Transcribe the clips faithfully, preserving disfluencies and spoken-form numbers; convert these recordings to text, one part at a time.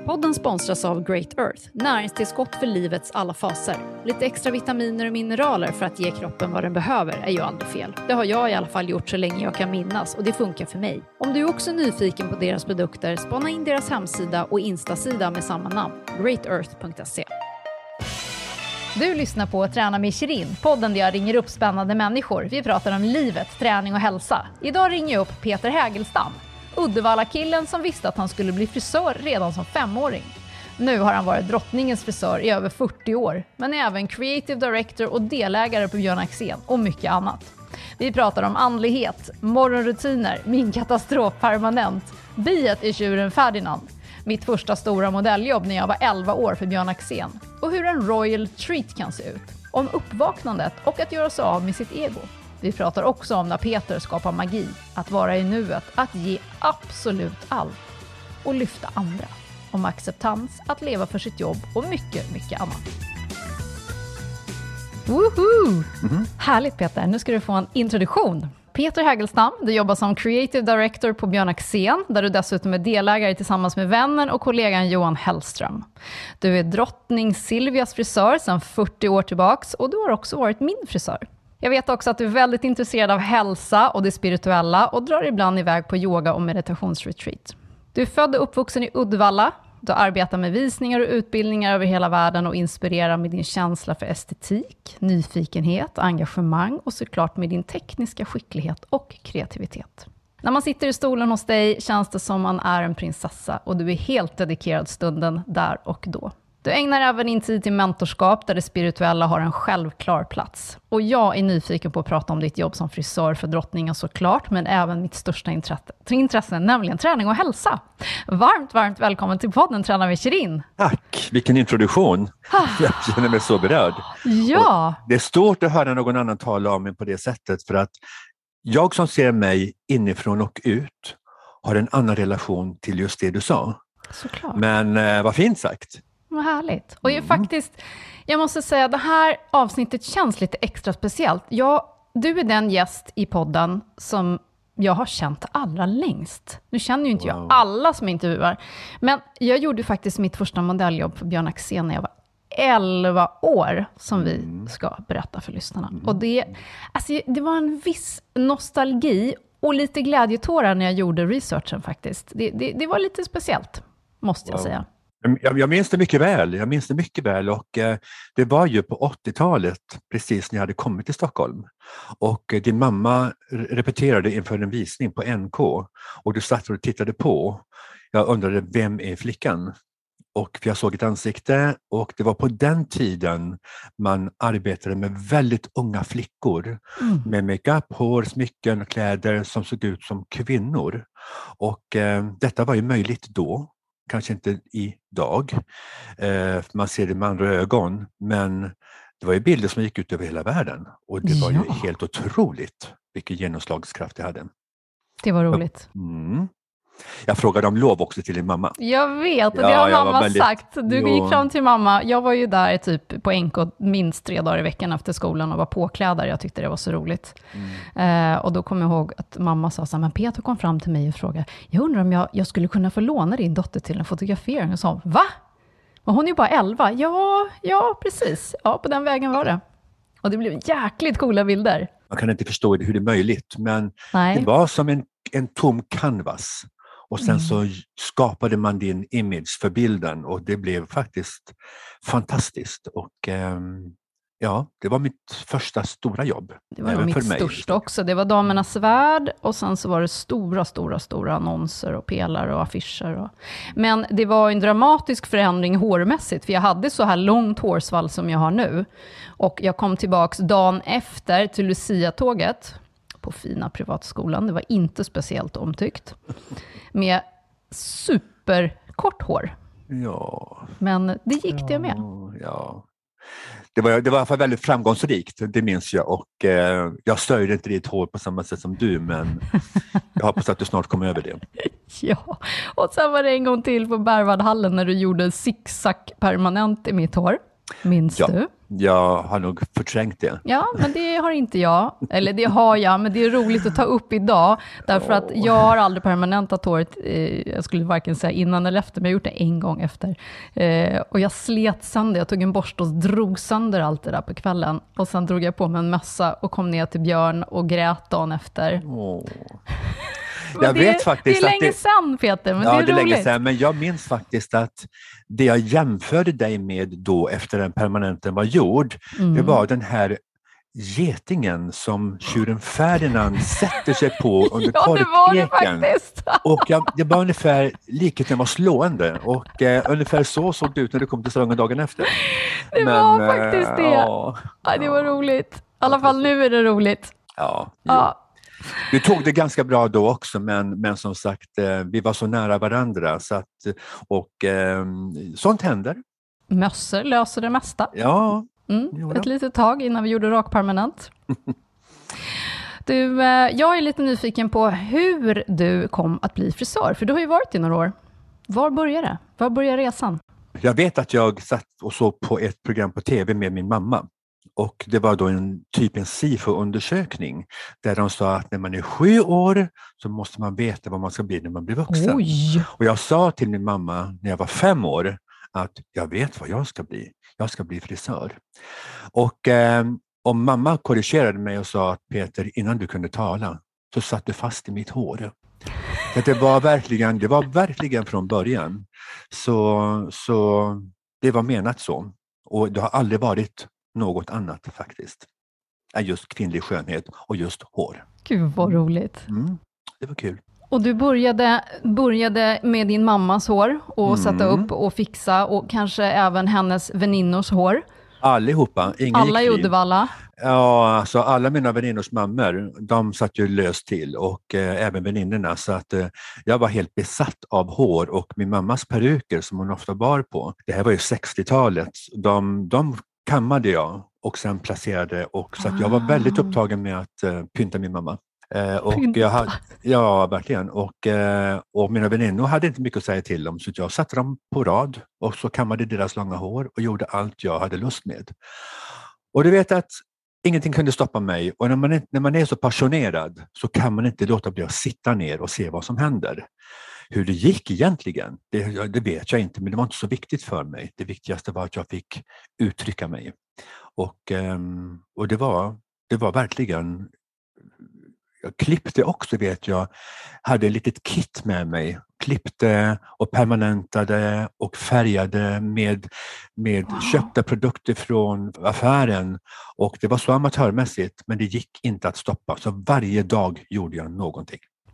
Podden sponsras av Great Earth, näringstillskott för livets alla faser. Lite extra vitaminer och mineraler för att ge kroppen vad den behöver är ju aldrig fel. Det har jag i alla fall gjort så länge jag kan minnas och det funkar för mig. Om du är också nyfiken på deras produkter, spana in deras hemsida och instasida med samma namn, great earth punkt se. Du lyssnar på Träna med Shirin, podden där jag ringer upp spännande människor. Vi pratar om livet, träning och hälsa. Idag ringer jag upp Peter Hägelstam. Uddevalla-killen som visste att han skulle bli frisör redan som femåring. Nu har han varit drottningens frisör i över fyrtio år, men är även creative director och delägare på Björn Axén och mycket annat. Vi pratar om andlighet, morgonrutiner, min katastrof permanent, biet i tjuren Ferdinand, mitt första stora modelljobb när jag var elva år för Björn Axén och hur en royal treat kan se ut, om uppvaknandet och att göra sig av med sitt ego. Vi pratar också om när Peter skapar magi, att vara i nuet, att ge absolut allt och lyfta andra. Om acceptans, att leva för sitt jobb och mycket, mycket annat. Woohoo! Mm-hmm. Härligt Peter, nu ska du få en introduktion. Peter Hägelstam, du jobbar som creative director på Björn Axén, där du dessutom är delägare tillsammans med vännen och kollegan Johan Hellström. Du är drottning Silvias frisör sedan fyrtio år tillbaks och du har också varit min frisör. Jag vet också att du är väldigt intresserad av hälsa och det spirituella och drar ibland iväg på yoga- och meditationsretreat. Du är född och uppvuxen i Uddevalla. Du arbetar med visningar och utbildningar över hela världen och inspirerar med din känsla för estetik, nyfikenhet, engagemang och såklart med din tekniska skicklighet och kreativitet. När man sitter i stolen hos dig känns det som man är en prinsessa och du är helt dedikerad stunden där och då. Du ägnar även din tid till mentorskap där det spirituella har en självklar plats. Och jag är nyfiken på att prata om ditt jobb som frisör för drottningen såklart, men även mitt största intresse, intresse nämligen träning och hälsa. Varmt, varmt välkommen till podden Träna med Shirin. Tack, vilken introduktion. Jag känner mig så berörd. Ja. Och det är stort att höra någon annan tala om mig på det sättet, för att jag som ser mig inifrån och ut har en annan relation till just det du sa. Såklart. Men eh, vad fint sagt. Vad härligt. Och jag, faktiskt, jag måste säga att det här avsnittet känns lite extra speciellt. Jag, du är den gäst i podden som jag har känt allra längst. Nu känner ju inte wow. jag alla som intervjuar. Men jag gjorde faktiskt mitt första modelljobb för Björn Axén när jag var elva år, som vi ska berätta för lyssnarna. Mm. Och det, alltså, det var en viss nostalgi och lite glädjetårar när jag gjorde researchen faktiskt. Det, det, det var lite speciellt, måste jag wow. säga. Jag, jag minns det mycket väl, jag minns det mycket väl och eh, det var ju på åttiotalet precis när jag hade kommit till Stockholm och eh, din mamma repeterade inför en visning på N K och du satt och tittade på. Jag undrade, vem är flickan? Och jag såg ett ansikte och det var på den tiden man arbetade med väldigt unga flickor mm. med makeup, hår, smycken och kläder som såg ut som kvinnor och eh, detta var ju möjligt då. Kanske inte idag. Eh, man ser det med andra ögon. Men det var ju bilder som gick ut över hela världen. Och det var ja. ju helt otroligt vilken genomslagskraft det hade. Det var roligt. Mm. Jag frågade om lov också till din mamma. Jag vet, och det ja, har mamma väldigt... sagt. Du jo. gick fram till mamma. Jag var ju där typ på N K minst tre dagar i veckan efter skolan och var påklädare. Jag tyckte det var så roligt. Mm. Eh, och då kom jag ihåg att mamma sa så här, men Peter kom fram till mig och frågade, jag undrar om jag, jag skulle kunna få låna din dotter till en fotografering. Och sa, va? Och hon är ju bara elva. Ja, ja, precis. Ja, på den vägen var det. Och det blev jäkligt coola bilder. Man kan inte förstå hur det är möjligt, men Nej. det var som en, en tom canvas. Och sen mm. så skapade man din image för bilden och det blev faktiskt fantastiskt. Och ähm, ja, det var mitt första stora jobb. Det var mitt största också. Det var Damernas värld och sen så var det stora, stora, stora annonser och pelare och affischer. Och... Men det var en dramatisk förändring hårmässigt, för jag hade så här långt hårsvall som jag har nu. Och jag kom tillbaks dagen efter till Lucia-tåget på fina privatskolan. Det var inte speciellt omtyckt. Med superkort hår. Ja. Men det gick det med. Ja. Det var, det var i alla fall väldigt framgångsrikt, det minns jag. Och eh, jag stöjde inte ditt hår på samma sätt som du, men jag hoppas att du snart kommer över det. Ja, och sen var det en gång till på Berwaldhallen när du gjorde zigzag permanent i mitt hår. Minns Ja. du? Jag har nog förträngt det. Ja, men det har inte jag. Eller det har jag, men det är roligt att ta upp idag. Därför att jag har aldrig permanentat håret. Eh, jag skulle varken säga innan eller efter, men jag har gjort det en gång efter. Eh, och jag slet sönder. Jag tog en borste och drog sönder allt det där på kvällen. Och sen drog jag på mig en mössa och kom ner till Björn och grät dagen efter. Åh. Men Jag det, vet faktiskt det är att länge det- sedan, Peter, men Ja, det är det är roligt. länge sedan, men jag minns faktiskt att det jag jämförde dig med då efter den permanenten var gjord, Mm. det var den här getingen som tjuren Ferdinand sätter sig på under Ja, det var det korkeken. faktiskt. Och jag, det var ungefär, likheten var slående och eh, ungefär så såg det ut när du kom till salongen dagen efter. Det var faktiskt det. Ja, Ja, det var roligt. I alla fall nu är det roligt. ja, jo. Ja. Du tog det ganska bra då också, men, men som sagt, eh, vi var så nära varandra. Så att, och eh, sånt händer. Mössor löser det mesta. Ja, Mm, Jo ett då. litet tag innan vi gjorde rak permanent. Du, eh, jag är lite nyfiken på hur du kom att bli frisör. För du har ju varit i några år. Var började det? Var började resan? jag vet att jag satt och såg på ett program på tv med min mamma. Och det var då en typ en SIFO-undersökning där de sa att när man är sju år så måste man veta vad man ska bli när man blir vuxen. Oj! Och jag sa till min mamma när jag var fem år att jag vet vad jag ska bli. Jag ska bli frisör. Och eh, om mamma korrigerade mig och sa att Peter, innan du kunde tala så satt du fast i mitt hår. Så det var verkligen, det var verkligen från början. Så, så det var menat så. Och det har aldrig varit något annat faktiskt. Än just kvinnlig skönhet och just hår. Gud vad roligt. Mm, det var kul. Och du började, började med din mammas hår och Mm. sätta upp och fixa och kanske även hennes väninnors hår. Allihopa. Ingen Alla i gick fri. Uddevalla. Ja, alltså alla mina väninnors mammor, de satt ju löst till och eh, även väninnorna. Så att eh, jag var helt besatt av hår och min mammas peruker som hon ofta bar på. Det här var ju sextiotalet. De, de kammade jag och sen placerade och så att jag var väldigt upptagen med att eh, pynta min mamma. Eh, och Pynta. jag hade, ja, verkligen. Och, eh, och mina väninnor hade inte mycket att säga till om så jag satte dem på rad och så kammade deras långa hår och gjorde allt jag hade lust med. Och du vet att ingenting kunde stoppa mig och när man, är- när man är så passionerad så kan man inte låta bli att sitta ner och se vad som händer. Hur det gick egentligen, det, det vet jag inte, men det var inte så viktigt för mig. Det viktigaste var att jag fick uttrycka mig. Och, ehm, och det, var, det var verkligen... Jag klippte också, vet jag, hade ett litet kit med mig. Klippte och permanentade och färgade med, med Wow. köpta produkter från affären. Och det var så amatörmässigt, men det gick inte att stoppa. Så varje dag gjorde jag någonting.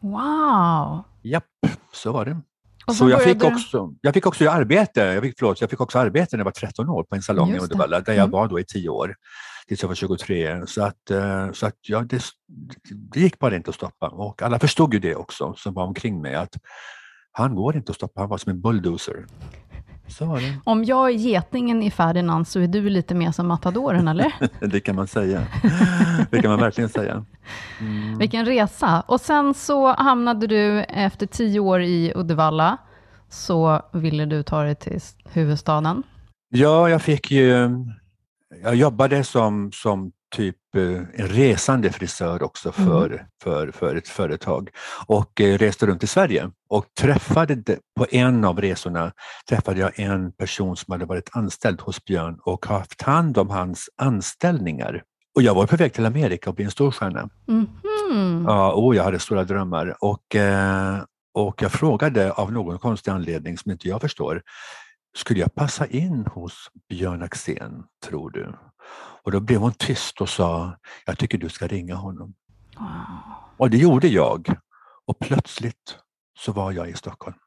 Wow! Japp, så var det. Och Så jag fick, började- också, jag fick också arbete, jag fick, förlåt, jag fick också arbete när jag var tretton år på en salong i Just det. Uddevalla, där jag Mm. var då i tio år, tills jag var tjugotre. Så att, eh, så att ja, det, det gick bara inte att stoppa. Och alla förstod ju det också, som var omkring mig, att han går inte att stoppa, han var som en bulldozer. Så var det. Om jag är getingen i Ferdinand så är du lite mer som matadoren, eller? Det kan man säga. Det kan man verkligen säga. Mm. Vilken resa. Och sen så hamnade du efter tio år i Uddevalla, så ville du ta dig till huvudstaden. Ja, jag fick ju... Jag jobbade som, som typ eh, en resande frisör också för, Mm. för, för ett företag och eh, reste runt i Sverige och träffade de, på en av resorna träffade jag en person som hade varit anställd hos Björn och haft hand om hans anställningar. Och jag var på väg till Amerika och bli en storstjärna. Mhm. Ja, och jag hade stora drömmar och, eh, och jag frågade av någon konstig anledning som inte jag förstår, skulle jag passa in hos Björn Axén, tror du? Och då blev hon tyst och sa, jag tycker du ska ringa honom. Wow. Och det gjorde jag. Och plötsligt så var jag i Stockholm.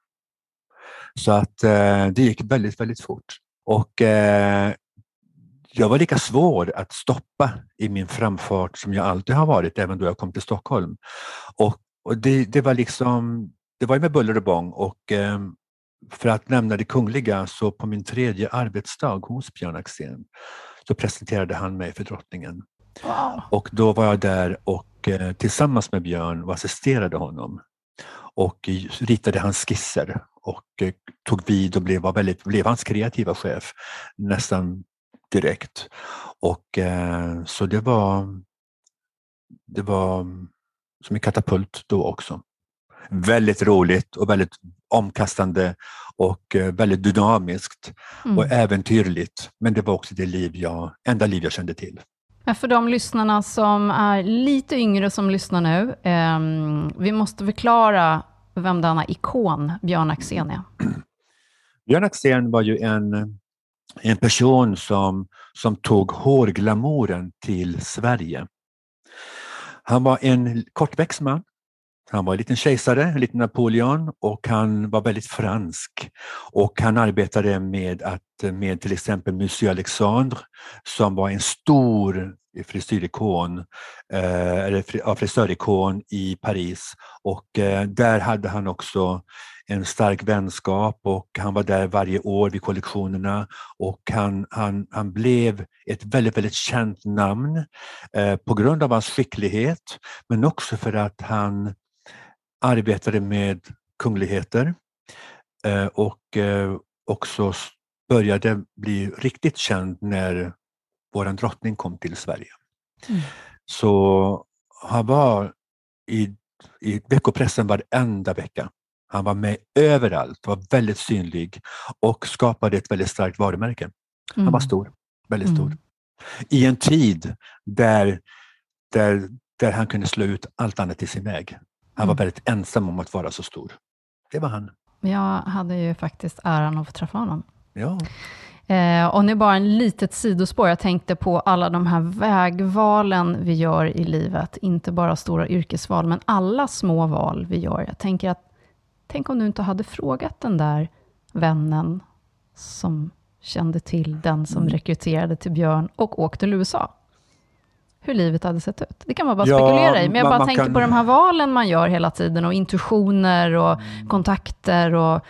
Så att eh, det gick väldigt, väldigt fort. Och eh, jag var lika svår att stoppa i min framfart som jag alltid har varit, även då jag kom till Stockholm. Och, och det, det var liksom, det var ju med buller och bång och eh, för att nämna det kungliga så på min tredje arbetsdag hos Björn Axén så presenterade han mig för drottningen. Wow. Och då var jag där och eh, tillsammans med Björn och assisterade honom och eh, ritade hans skisser och eh, tog vid och blev, var väldigt, blev hans kreativa chef nästan direkt. Och eh, så det var, det var som en katapult då också. Väldigt roligt och väldigt omkastande och eh, väldigt dynamiskt Mm. och äventyrligt. Men det var också det liv jag, enda liv jag kände till. Men för de lyssnarna som är lite yngre som lyssnar nu, eh, vi måste förklara vem denna ikon Björn Axén är. Björn Axén var ju en, en person som, som tog hårglamouren till Sverige. Han var en kortväxt man. Han var en liten kejsare, en liten Napoleon, och han var väldigt fransk. Och han arbetade med, att, med till exempel Monsieur Alexandre som var en stor frisörikon, eh, eller frisörikon i Paris. Och eh, där hade han också en stark vänskap och han var där varje år vid kollektionerna och han, han, han blev ett väldigt, väldigt känt namn eh, på grund av hans skicklighet, men också för att han arbetade med kungligheter eh, och eh, också började bli riktigt känd när våran drottning kom till Sverige. Mm. Så han var i, i veckopressen varenda vecka. Han var med överallt, var väldigt synlig och skapade ett väldigt starkt varumärke. Mm. Han var stor, väldigt stor. Mm. I en tid där, där, där han kunde slå ut allt annat i sin väg. Han var väldigt ensam om att vara så stor. Det var han. Jag hade ju faktiskt äran att få träffa honom. Ja. Eh, och nu bara en litet sidospår. Jag tänkte på alla de här vägvalen vi gör i livet. Inte bara stora yrkesval, men alla små val vi gör. Jag tänker att, tänk om du inte hade frågat den där vännen som kände till den som mm. rekryterade till Björn och åkte till U S A. Hur livet hade sett ut. Det kan man bara ja, spekulera i. Men jag man, bara man tänker kan... på de här valen man gör hela tiden. Och intuitioner och mm. kontakter. Och,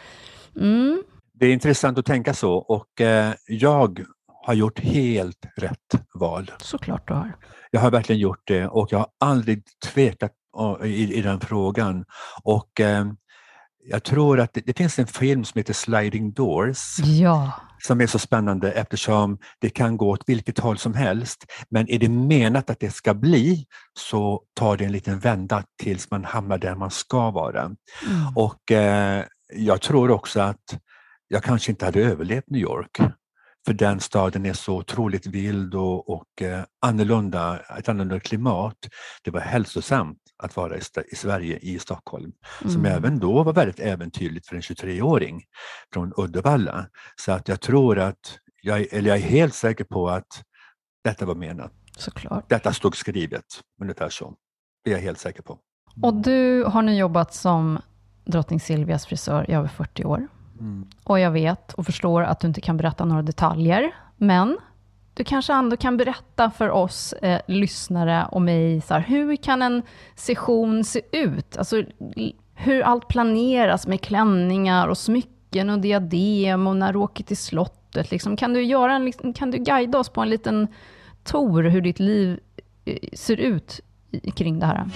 mm. Det är intressant att tänka så. Och eh, jag har gjort helt rätt val. Såklart du har. Jag har verkligen gjort det. Och jag har aldrig tvekat i, i den frågan. Och eh, jag tror att det, det finns en film som heter Sliding Doors. Ja. Som är så spännande eftersom det kan gå åt vilket håll som helst. Men är det menat att det ska bli så tar det en liten vända tills man hamnar där man ska vara. Mm. Och eh, jag tror också att jag kanske inte hade överlevt New York. För den staden är så otroligt vild och, och eh, annorlunda, ett annorlunda klimat. Det var hälsosamt att vara i, i Sverige, i Stockholm. Mm. Som även då var väldigt äventyrligt för en tjugotre-åring från Uddevalla. Så att jag tror att, jag, eller jag är helt säker på att detta var menat. Såklart. Detta stod skrivet, ungefär så. Det är jag helt säker på. Och du har nu jobbat som drottning Silvias frisör i över fyrtio år. Mm. Och jag vet och förstår att du inte kan berätta några detaljer. Men du kanske ändå kan berätta för oss eh, lyssnare och mig. Så här, hur kan en session se ut? Alltså hur allt planeras med klänningar och smycken och diadem och när du åker till slottet. Liksom, kan, du göra en, kan du guida oss på en liten tour hur ditt liv eh, ser ut i, kring det här?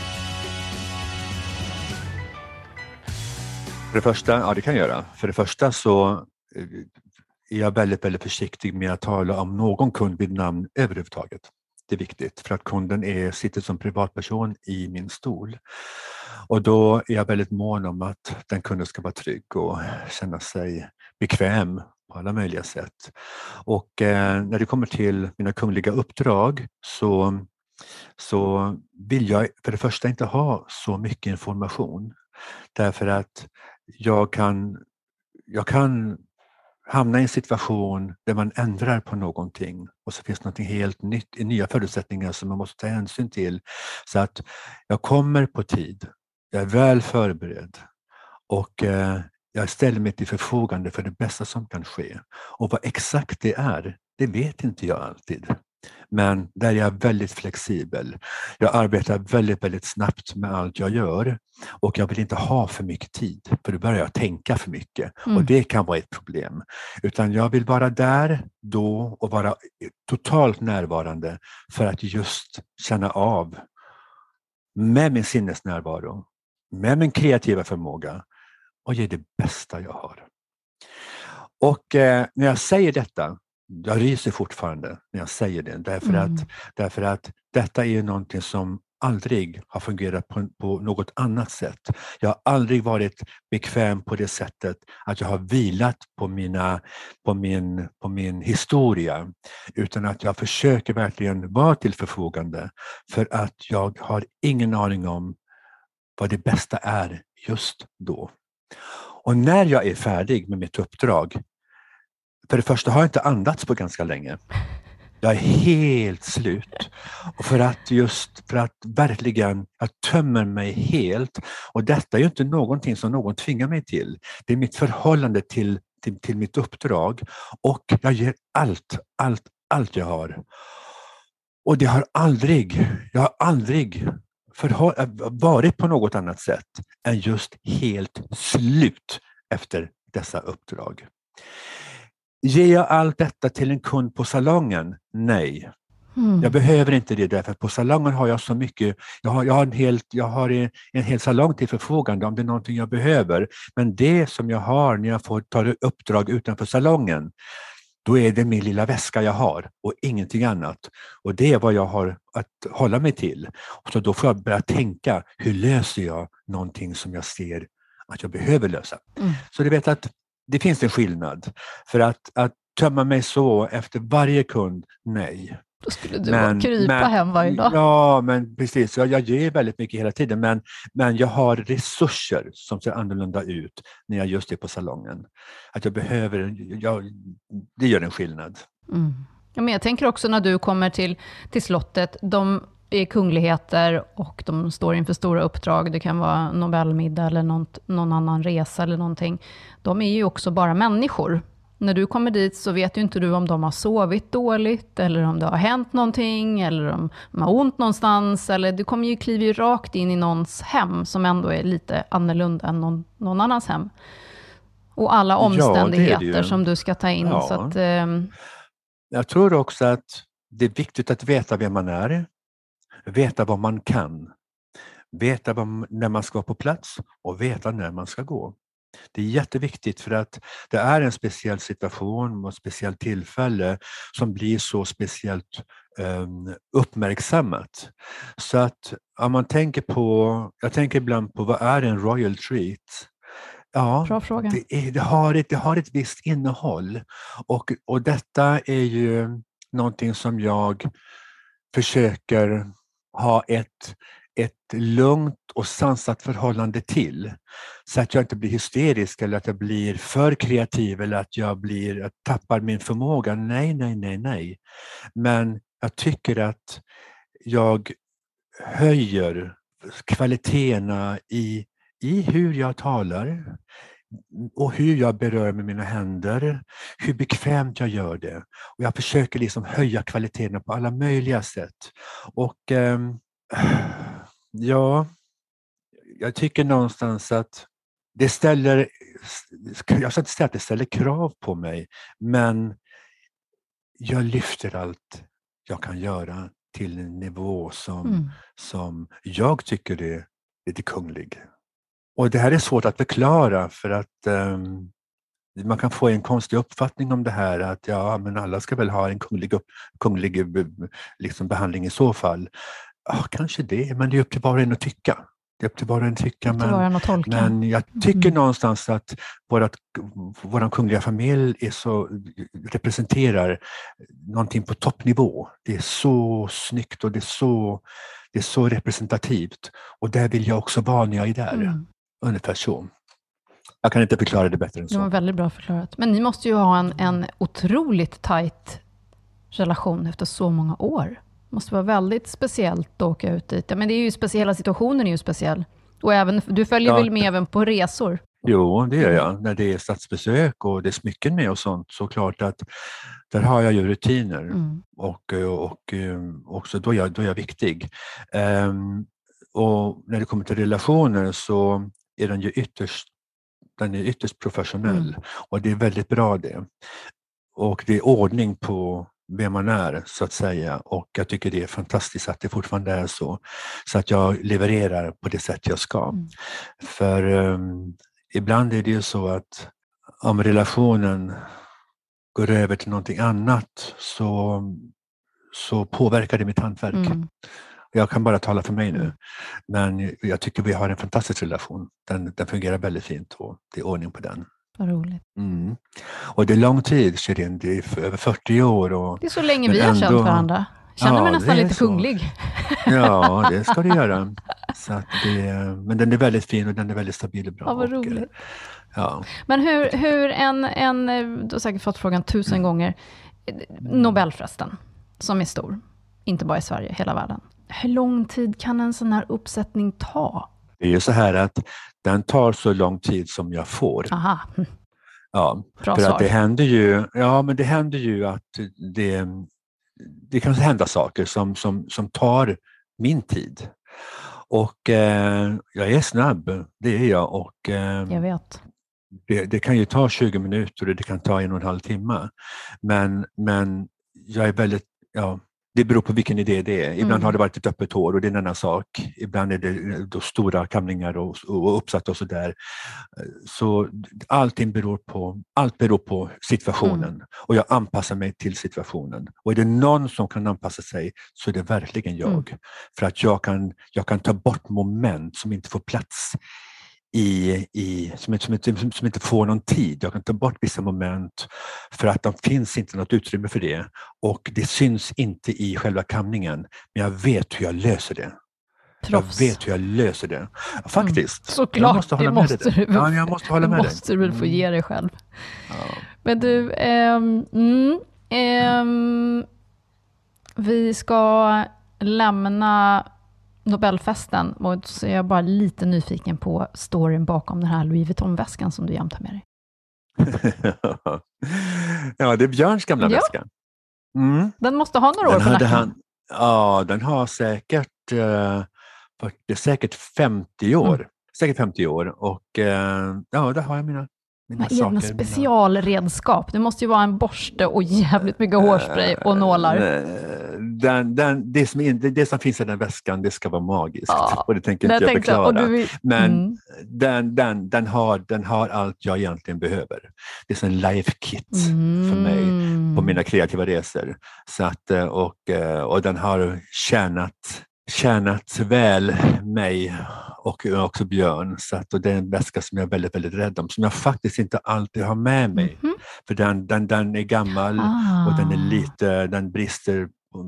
För det första, ja det kan jag göra. För det första så är jag väldigt, väldigt försiktig med att tala om någon kund vid namn överhuvudtaget. Det är viktigt för att kunden är, sitter som privatperson i min stol. Och då är jag väldigt mån om att den kunden ska vara trygg och känna sig bekväm på alla möjliga sätt. Och eh, när det kommer till mina kungliga uppdrag så, så vill jag för det första inte ha så mycket information. Därför att jag kan, jag kan hamna i en situation där man ändrar på någonting och så finns något helt nytt, nya förutsättningar som man måste ta hänsyn till. Så att jag kommer på tid, jag är väl förberedd och eh, jag ställer mig till förfogande för det bästa som kan ske. Och vad exakt det är, det vet inte jag alltid. Men där är jag väldigt flexibel. Jag arbetar väldigt, väldigt snabbt med allt jag gör. Och jag vill inte ha för mycket tid. För då börjar jag tänka för mycket. Mm. Och det kan vara ett problem. Utan jag vill vara där då och vara totalt närvarande. För att just känna av med min sinnesnärvaro. Med min kreativa förmåga. Och ge det bästa jag har. Och eh, när jag säger detta jag ryser fortfarande när jag säger det. Därför, Mm. att, därför att detta är ju någonting som aldrig har fungerat på, på något annat sätt. Jag har aldrig varit bekväm på det sättet att jag har vilat på, mina, på, min, på min historia, utan att jag försöker verkligen vara till förfogande, för att jag har ingen aning om vad det bästa är just då. Och när jag är färdig med mitt uppdrag, för det första har jag inte andats på ganska länge. Jag är helt slut. Och för att just, för att verkligen, jag tömmer mig helt. Och detta är ju inte någonting som någon tvingar mig till. Det är mitt förhållande till, till, till mitt uppdrag. Och jag ger allt, allt, allt jag har. Och det har aldrig, jag har aldrig förhå- varit på något annat sätt än just helt slut efter dessa uppdrag. Ger jag allt detta till en kund på salongen? Nej. Mm. Jag behöver inte det, därför att på salongen har jag så mycket, jag har, jag har, en, helt, jag har en, en hel salong till förfogande om det är någonting jag behöver. Men det som jag har när jag får ta uppdrag utanför salongen, då är det min lilla väska jag har och ingenting annat. Och det är vad jag har att hålla mig till. Och så då får jag börja tänka, hur löser jag någonting som jag ser att jag behöver lösa? Mm. Så du vet att det finns en skillnad. För att, att tömma mig så efter varje kund, nej. Då skulle du men, krypa men, hem varje dag. Ja, men precis. Jag, jag ger väldigt mycket hela tiden. Men, men jag har resurser som ser annorlunda ut när jag just är på salongen. Att jag behöver, jag, det gör en skillnad. Mm. Ja, men jag tänker också när du kommer till, till slottet, de är kungligheter och de står inför stora uppdrag. Det kan vara Nobelmiddag eller något, någon annan resa eller någonting. De är ju också bara människor. När du kommer dit så vet ju inte du om de har sovit dåligt eller om det har hänt någonting eller om de har ont någonstans. Eller du kommer ju kliva ju rakt in i någons hem som ändå är lite annorlunda än någon, någon annans hem. Och alla omständigheter ja, som du ska ta in. Ja. Så att, eh... Jag tror också att det är viktigt att veta vem man är. Veta vad man kan. Veta vad, när man ska vara på plats och veta när man ska gå. Det är jätteviktigt för att det är en speciell situation och ett speciellt tillfälle som blir så speciellt um, uppmärksammat. Så att om man tänker på, jag tänker ibland på vad är en royal treat? Ja, bra fråga. Det, är, det, har ett, det har ett visst innehåll och, och detta är ju någonting som jag försöker ha ett ett lugnt och sansat förhållande till. Så att jag inte blir hysterisk eller att jag blir för kreativ eller att jag blir, att tappar min förmåga. Nej, nej, nej, nej. Men jag tycker att jag höjer kvaliteterna i, i hur jag talar och hur jag berör med mina händer, hur bekvämt jag gör det. Och jag försöker liksom höja kvaliteterna på alla möjliga sätt. Och ähm, ja, jag tycker någonstans att det ställer, jag ska inte säga att det ställer krav på mig, men jag lyfter allt jag kan göra till en nivå som, mm. som jag tycker är lite kunglig. Och det här är svårt att förklara för att um, man kan få en konstig uppfattning om det här att ja, men alla ska väl ha en kunglig, kunglig liksom, behandling i så fall. Ja, kanske det, men det är upp till var och en att tycka. Det är upp till var och en att tycka. Men, men jag tycker mm. någonstans att vårat, vår kungliga familj är så, representerar någonting på toppnivå. Det är så snyggt och det är så, det är så representativt. Och där vill jag också vara när jag är där. Mm. Ungefär så. Jag kan inte förklara det bättre än så. Det var väldigt bra förklarat. Men ni måste ju ha en, en otroligt tajt relation efter så många år. Det måste vara väldigt speciellt att åka ut dit. Men det är ju speciella, situationen är ju speciell. Och även, du följer ja. väl med även på resor? Jo, det gör jag. När det är statsbesök och det är smycken med och sånt, så klart att där har jag ju rutiner. Mm. Och, och, och också då är jag, då är jag viktig. Um, och när det kommer till relationer så är den ju ytterst, den är ytterst professionell. Mm. Och det är väldigt bra det. Och det är ordning på vem man är, så att säga. Och jag tycker det är fantastiskt att det fortfarande är så. Så att jag levererar på det sätt jag ska. Mm. För um, ibland är det ju så att om relationen går över till någonting annat så, så påverkar det mitt hantverk. Mm. Jag kan bara tala för mig nu. Men jag tycker vi har en fantastisk relation. Den, den fungerar väldigt fint och det är ordning på den. Vad roligt. Mm. Och det är lång tid, Shirin. Det är över fyrtio år. Och det är så länge vi har ändå känt varandra. Känner ja, mig nästan lite kunglig. Ja, det ska du göra. Så att det, men den är väldigt fin och den är väldigt stabil och bra. Ja, vad roligt. Och, ja. Men hur, hur en, en, du har säkert fått frågan tusen mm. gånger, Nobelfesten som är stor, inte bara i Sverige, hela världen. Hur lång tid kan en sån här uppsättning ta? Det är ju så här att den tar så lång tid som jag får. Aha. Ja, bra för svar. Att det händer ju, ja, men det händer ju att det, det kan hända saker som, som, som tar min tid. Och eh, jag är snabb, det är jag. Och, eh, jag vet. Det, det kan ju ta tjugo minuter och det kan ta en och en halv timme. Men, men jag är väldigt, ja, det beror på vilken idé det är. Ibland mm. har det varit ett öppet hår och det är en annan sak. Ibland är det då stora kamningar och, och uppsatt och sådär. Så allting beror på, allt beror på situationen. Mm. Och jag anpassar mig till situationen. Och är det någon som kan anpassa sig så är det verkligen jag. Mm. För att jag kan, jag kan ta bort moment som inte får plats. I, i, som, som, som, som inte får någon tid. Jag kan ta bort vissa moment för att det finns inte något utrymme för det. Och det syns inte i själva kamningen. Men jag vet hur jag löser det. Proffs. Jag vet hur jag löser det. Faktiskt. Mm. Såklart, jag måste hålla det med måste dig. du, ja, jag måste hålla med måste dig. du få ge dig själv. Ja. Men du, ähm, mm, ähm, vi ska lämna Nobelfesten och så är jag bara lite nyfiken på storyn bakom den här Louis Vuitton-väskan som du jämt har med dig. Ja, det är Björns gamla ja. väska. Mm. Den måste ha några år den på nacken. Han, ja, den har säkert, uh, det är säkert femtio år. Mm. Säkert femtio år och uh, ja, där har jag mina Mina egna saker, specialredskap. Det måste ju vara en borste och jävligt mycket hårspray och nålar. Den, den, det, som är, det som finns i den väskan, det ska vara magiskt. Ja, och det tänker inte jag förklara. Du, Men mm. den, den, den, har, den har allt jag egentligen behöver. Det är som en life kit mm. för mig på mina kreativa resor. Så att, och, och den har tjänat, tjänat väl mig och också Björn. Så att, och det är en väska som jag är väldigt, väldigt rädd om. Som jag faktiskt inte alltid har med mig. Mm-hmm. För den, den, den är gammal ah. och den är lite, den brister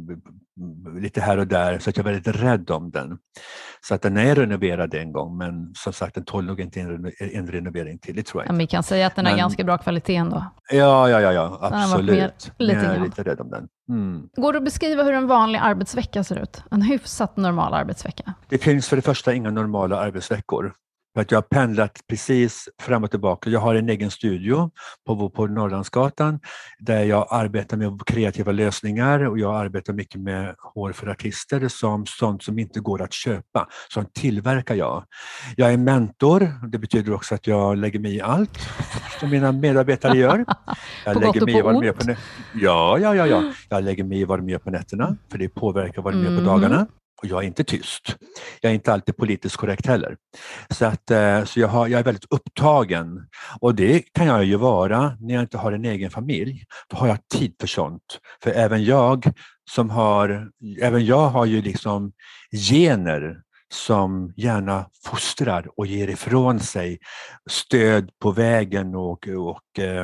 lite här och där. Så att jag är väldigt rädd om den. Så att den är renoverad en gång. Men som sagt, den tål nog inte en, en renovering till. Det tror jag inte. Men vi kan säga att den men, har ganska bra kvalitet ändå. Ja, ja, ja, ja absolut. Med, lite jag är lite rädd om den. Mm. Går det att beskriva hur en vanlig arbetsvecka ser ut? En hyfsat normal arbetsvecka? Det finns för det första inga normala arbetsveckor. För att jag har pendlat precis fram och tillbaka. Jag har en egen studio på, på Norrlandsgatan där jag arbetar med kreativa lösningar och jag arbetar mycket med hår för artister som sånt som inte går att köpa. Sånt tillverkar jag. Jag är mentor. Det betyder också att jag lägger mig i allt som mina medarbetare gör. Jag på lägger gott och mig i på vad de ont. gör på nä- ja, ja, ja, ja. Jag lägger mig i vad de gör på nätterna för det påverkar vad de gör på dagarna. Och jag är inte tyst. Jag är inte alltid politiskt korrekt heller. Så, att, så jag, har, jag är väldigt upptagen. Och det kan jag ju vara när jag inte har en egen familj. Då har jag tid för sånt. För även jag som har, även jag har ju liksom gener som gärna fostrar och ger ifrån sig stöd på vägen och, och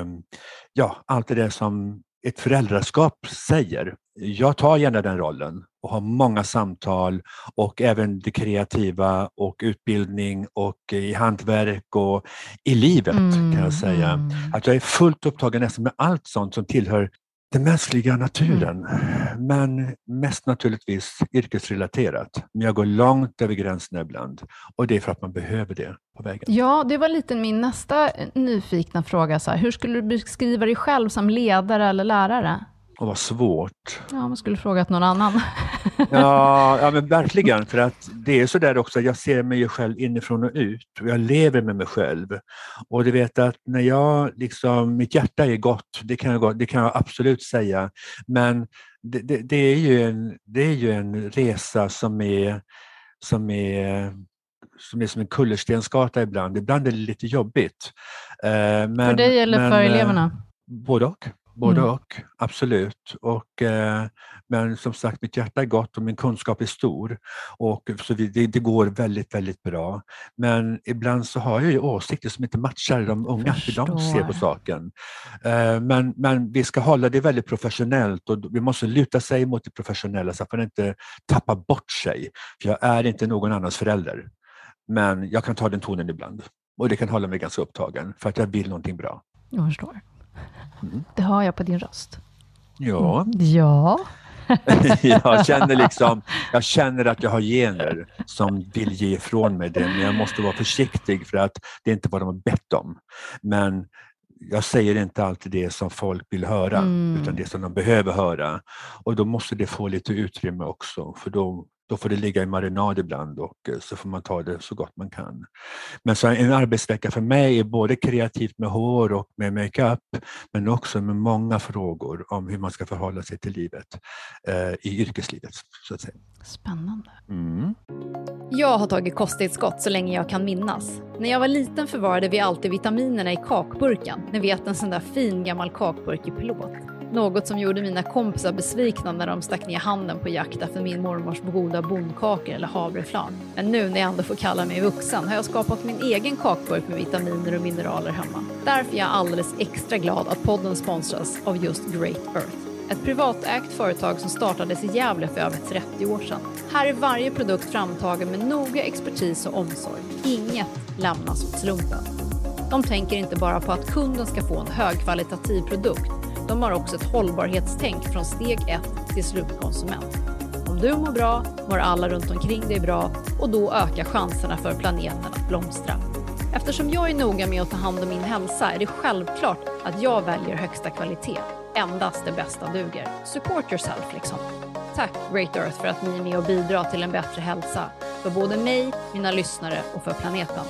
ja, allt det där som ett föräldraskap säger. Jag tar gärna den rollen och har många samtal och även det kreativa och utbildning och i hantverk och i livet mm, kan jag säga. Mm. Att jag är fullt upptagen nästan med allt sånt som tillhör den mänskliga naturen. Mm. Men mest naturligtvis yrkesrelaterat. Men jag går långt över gränserna ibland. Och det är för att man behöver det på vägen. Ja, det var lite min nästa nyfikna fråga. Så här, hur skulle du beskriva dig själv som ledare eller lärare? Och vad svårt. Ja, man skulle frågat någon annan. ja, ja, men verkligen. För att det är så där också. Jag ser mig själv inifrån och ut. Och jag lever med mig själv. Och du vet att när jag liksom, mitt hjärta är gott. Det kan jag, det kan jag absolut säga. Men det, det, det, är ju en, det är ju en resa som är, som är, som är som en kullerstensgata ibland. Ibland är det lite jobbigt. Men, för dig eller men, för eleverna? Både och. Både Mm. och, absolut. Och, eh, men som sagt, mitt hjärta är gott och min kunskap är stor. Och, så vi, det, det går väldigt, väldigt bra. Men ibland så har jag ju åsikter som inte matchar de unga, hur de ser på Förstår. saken. Eh, men, men vi ska hålla det väldigt professionellt och vi måste luta sig mot det professionella så att man inte tappar bort sig. För jag är inte någon annans förälder. Men jag kan ta den tonen ibland. Och det kan hålla mig ganska upptagen för att jag vill någonting bra. Jag förstår. Mm. Det hör jag på din röst. Ja. Ja. jag, känner liksom, jag känner att jag har gener som vill ge ifrån mig det, men jag måste vara försiktig för att det är inte vad de har bett om. Men jag säger inte alltid det som folk vill höra, Mm. utan det som de behöver höra. Och då måste det få lite utrymme också, för då, då får det ligga i marinad ibland och så får man ta det så gott man kan. Men så en arbetsvecka för mig är både kreativt med hår och med makeup, men också med många frågor om hur man ska förhålla sig till livet eh, i yrkeslivet, så att säga. Spännande. Mm. Jag har tagit kosttillskott så länge jag kan minnas. När jag var liten förvarade vi alltid vitaminerna i kakburken. Ni vet, en sån där fin gammal kakburk i plåt. Något som gjorde mina kompisar besvikna när de stack ner handen på jakt efter min mormors goda bondkakor eller havreflarn. Men nu när jag ändå får kalla mig vuxen har jag skapat min egen kakburk med vitaminer och mineraler hemma. Därför är jag alldeles extra glad att podden sponsras av just Great Earth. Ett privatägt företag som startades i Gävle för över trettio år sedan. Här är varje produkt framtagen med noga expertis och omsorg. Inget lämnas åt slumpen. De tänker inte bara på att kunden ska få en högkvalitativ produkt. De har också ett hållbarhetstänk från steg ett till slutkonsument. Om du mår bra, mår alla runt omkring dig bra och då ökar chanserna för planeten att blomstra. Eftersom jag är noga med att ta hand om min hälsa är det självklart att jag väljer högsta kvalitet. Endast det bästa duger. Support yourself liksom. Tack Great Earth för att ni är med och bidrar till en bättre hälsa. För både mig, mina lyssnare och för planeten.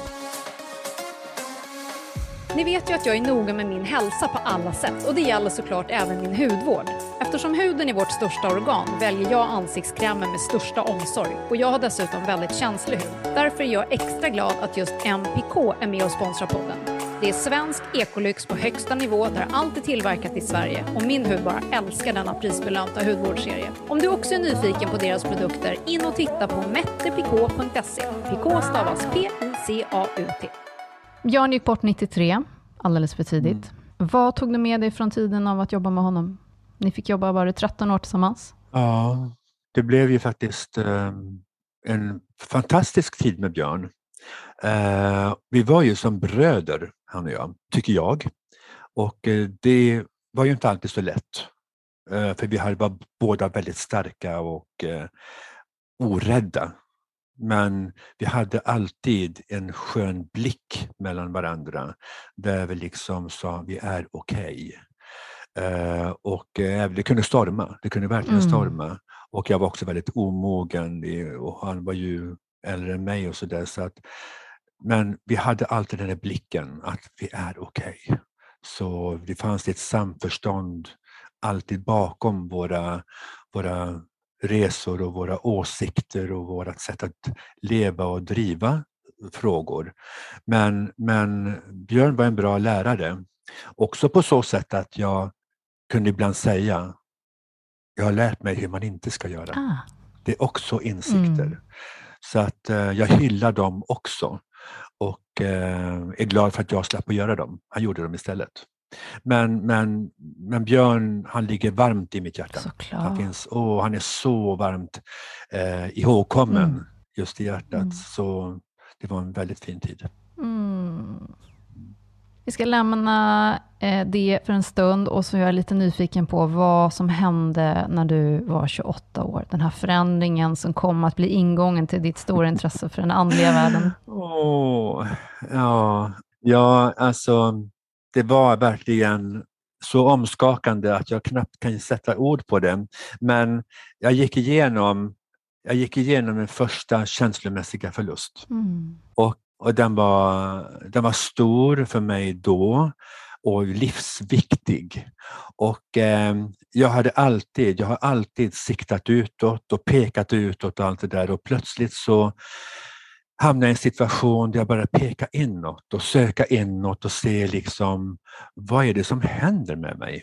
Ni vet ju att jag är noga med min hälsa på alla sätt och det gäller såklart även min hudvård. Eftersom huden är vårt största organ väljer jag ansiktskrämer med största omsorg och jag har dessutom väldigt känslig hud. Därför är jag extra glad att just M P K är med och sponsrar podden. Det är svensk ekolyx på högsta nivå där allt är tillverkat i Sverige och min hud bara älskar denna prisbelönta hudvårdsserie. Om du också är nyfiken på deras produkter, in och titta på mettepk punkt se. Pk stavas P I C A U T. Björn gick bort nittiotre, alldeles för tidigt. Mm. Vad tog du med dig från tiden av att jobba med honom? Ni fick jobba bara tretton år tillsammans. Ja, det blev ju faktiskt eh, en fantastisk tid med Björn. Eh, vi var ju som bröder, han och jag, tycker jag. Och eh, det var ju inte alltid så lätt. Eh, för vi var båda väldigt starka och eh, orädda. Men vi hade alltid en skön blick mellan varandra där vi liksom sa vi är okej. Okay. Uh, och uh, det kunde storma, det kunde verkligen mm. storma. Och jag var också väldigt omogen och han var ju äldre än mig och sådär. Så att, men vi hade alltid den här blicken att vi är okej. Okay. Så det fanns ett samförstånd alltid bakom våra, våra resor och våra åsikter och vårt sätt att leva och driva frågor. Men, men Björn var en bra lärare. Också på så sätt att jag kunde ibland säga jag har lärt mig hur man inte ska göra. Ah. Det är också insikter. Mm. Så att eh, jag hyllar dem också. Och eh, är glad för att jag slapp att göra dem. Han gjorde dem istället. Men, men, men Björn, han ligger varmt i mitt hjärta. Såklart. Han, finns, åh, han är så varmt eh, ihågkommen mm. just i hjärtat. Mm. Så det var en väldigt fin tid. Mm. Vi ska lämna eh, det för en stund och så är jag lite nyfiken på vad som hände när du var tjugoåtta år. Den här förändringen som kom att bli ingången till ditt stora intresse för den andliga världen. Åh, ja, ja, alltså det var verkligen så omskakande att jag knappt kan sätta ord på det. Men jag gick igenom, jag gick igenom en första känslomässiga förlust. Mm. Och, och den, var, den var stor för mig då och livsviktig. Och eh, jag hade alltid, jag har alltid siktat utåt och pekat utåt och allt det där. Och plötsligt så hamnade i en situation där jag började peka inåt och söka inåt och se liksom vad är det som händer med mig?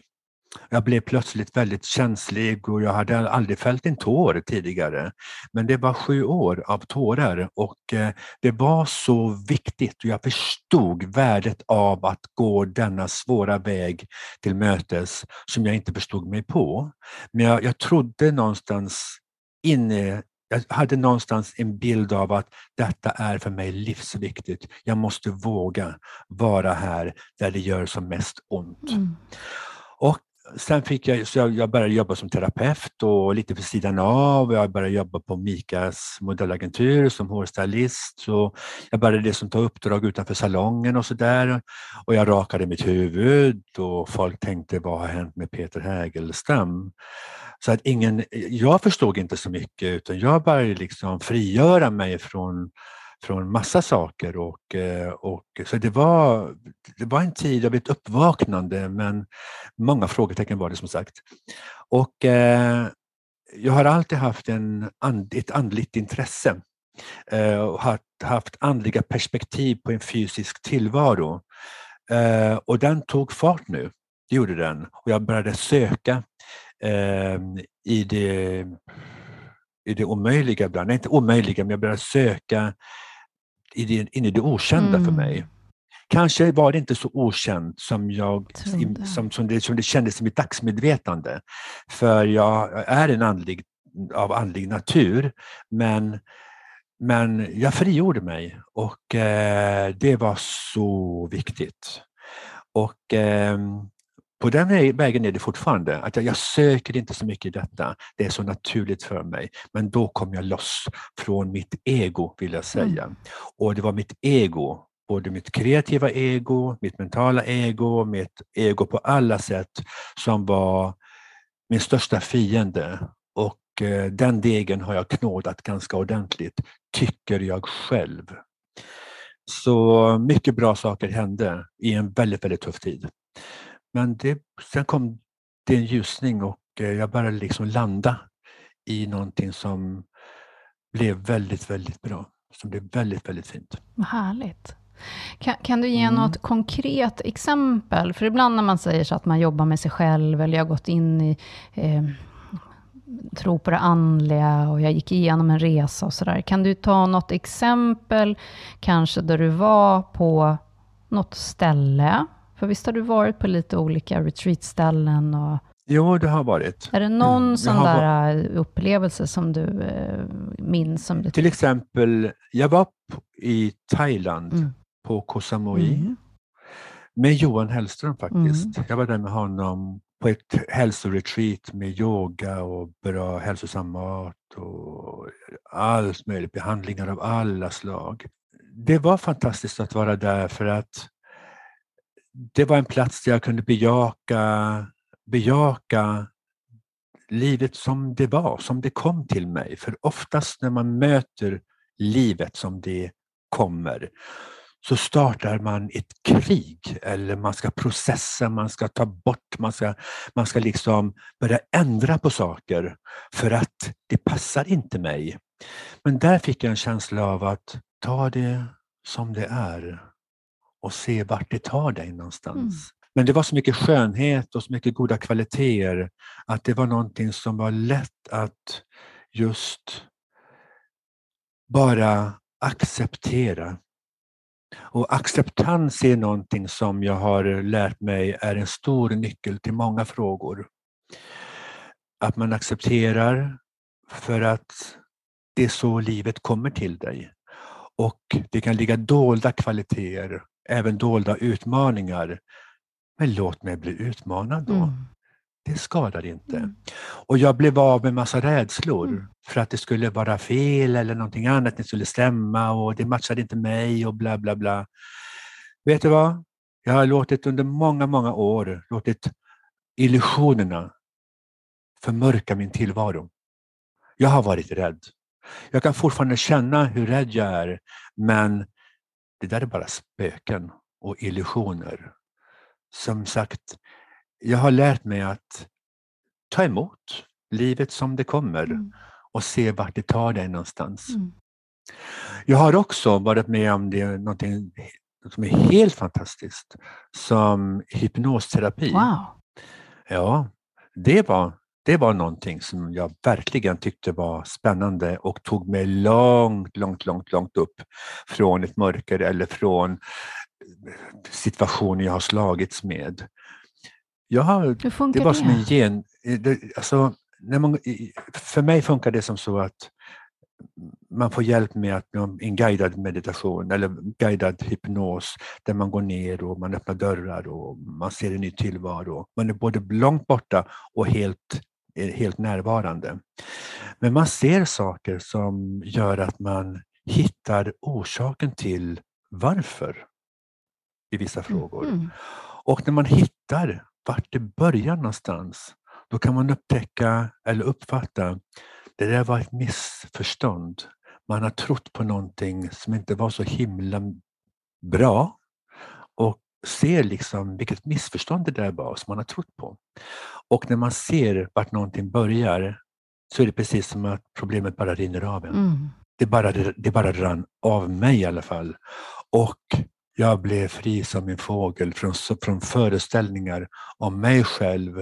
Jag blev plötsligt väldigt känslig och jag hade aldrig fällt en tår tidigare. Men det var sju år av tårar och eh, det var så viktigt och jag förstod värdet av att gå denna svåra väg till mötes som jag inte förstod mig på. Men jag, jag trodde någonstans inne, jag hade någonstans en bild av att detta är för mig livsviktigt. Jag måste våga vara här där det gör som mest ont. Mm. Och sen fick jag, så jag, jag började jobba som terapeut och lite för sidan av. Jag började jobba på Mikas modellagentur som hårstylist. Så jag började liksom ta uppdrag utanför salongen och sådär. Och jag rakade mitt huvud och folk tänkte, vad har hänt med Peter Hägelstam? Så att ingen, jag förstod inte så mycket utan jag började liksom frigöra mig från från massa saker och, och så det var, det var en tid av ett uppvaknande men många frågetecken var det som sagt. Och eh, jag har alltid haft en, ett andligt intresse eh, och har haft andliga perspektiv på en fysisk tillvaro. Eh, och den tog fart nu, det gjorde den. Och jag började söka eh, i det i det omöjliga ibland. Nej, inte omöjliga, men jag började söka i det, in i det okända mm. för mig. Kanske var det inte så okänt som, jag, som, som, det, som det kändes i mitt dagsmedvetande. För jag är en andlig, av andlig natur, men, men jag frigjorde mig och eh, det var så viktigt. Och eh, på den vägen är det fortfarande att jag, jag söker inte så mycket i detta. Det är så naturligt för mig. Men då kom jag loss från mitt ego vill jag säga. Mm. Och det var mitt ego, både mitt kreativa ego, mitt mentala ego, mitt ego på alla sätt som var min största fiende. Och eh, den degen har jag knådat ganska ordentligt, tycker jag själv. Så mycket bra saker hände i en väldigt, väldigt tuff tid. Men det, sen kom det en ljusning och jag började liksom landa i någonting som blev väldigt, väldigt bra. Som blev väldigt, väldigt fint. Vad härligt. Kan, kan du ge mm. något konkret exempel? För ibland när man säger så att man jobbar med sig själv eller jag har gått in i eh, tro på det andliga och jag gick igenom en resa och sådär. Kan du ta något exempel kanske där du var på något ställe? För visst har du varit på lite olika retreatställen och... Jo, det har varit. Är det någon mm, sån där varit... upplevelse som du eh, minns? Som du... Till exempel, jag var i Thailand mm. på Koh Samui mm. med Johan Hellström faktiskt. Mm. Jag var där med honom på ett hälsoretreat med yoga och bra hälsosam mat och allt möjligt, behandlingar av alla slag. Det var fantastiskt att vara där för att det var en plats där jag kunde bejaka, bejaka livet som det var, som det kom till mig. För oftast när man möter livet som det kommer så startar man ett krig eller man ska processa, man ska ta bort, man ska, man ska liksom börja ändra på saker för att det passar inte mig. Men där fick jag en känsla av att ta det som det är och se vart det tar dig någonstans. Mm. Men det var så mycket skönhet och så mycket goda kvaliteter att det var någonting som var lätt att just bara acceptera. Och acceptans är någonting som jag har lärt mig är en stor nyckel till många frågor. Att man accepterar för att det är så livet kommer till dig. Och det kan ligga dolda kvaliteter, även dolda utmaningar. Men låt mig bli utmanad då. Mm. Det skadar inte. Mm. Och jag blev av med massa rädslor mm. för att det skulle vara fel eller någonting annat, det skulle stämma och det matchade inte mig och bla bla bla. Vet du vad? Jag har låtit under många, många år låtit illusionerna förmörka min tillvaro. Jag har varit rädd. Jag kan fortfarande känna hur rädd jag är, men det där är bara spöken och illusioner. Som sagt, jag har lärt mig att ta emot livet som det kommer mm. och se vart det tar dig någonstans. Mm. Jag har också varit med om det, någonting som är helt fantastiskt, som hypnosterapi. Wow. Ja, det var, det var någonting som jag verkligen tyckte var spännande och tog mig långt, långt, långt, långt upp från ett mörker eller från situationer jag har slagits med. Jag har, Hur funkar det var det? som en gen... Det, alltså, när man, för mig funkar det som så att man får hjälp med att, en guidad meditation eller guidad hypnos där man går ner och man öppnar dörrar och man ser en ny tillvaro. Man är både långt borta och helt, helt närvarande. Men man ser saker som gör att man hittar orsaken till varför i vissa frågor. Mm. Och när man hittar vart det börjar någonstans, då kan man upptäcka eller uppfatta det där var ett missförstånd. Man har trott på någonting som inte var så himla bra och ser liksom vilket missförstånd det där var som man har trott på. Och när man ser vart någonting börjar så är det precis som att problemet bara rinner av en. Mm. Det, bara, det bara rann av mig i alla fall. Och jag blev fri som en fågel från, från föreställningar om mig själv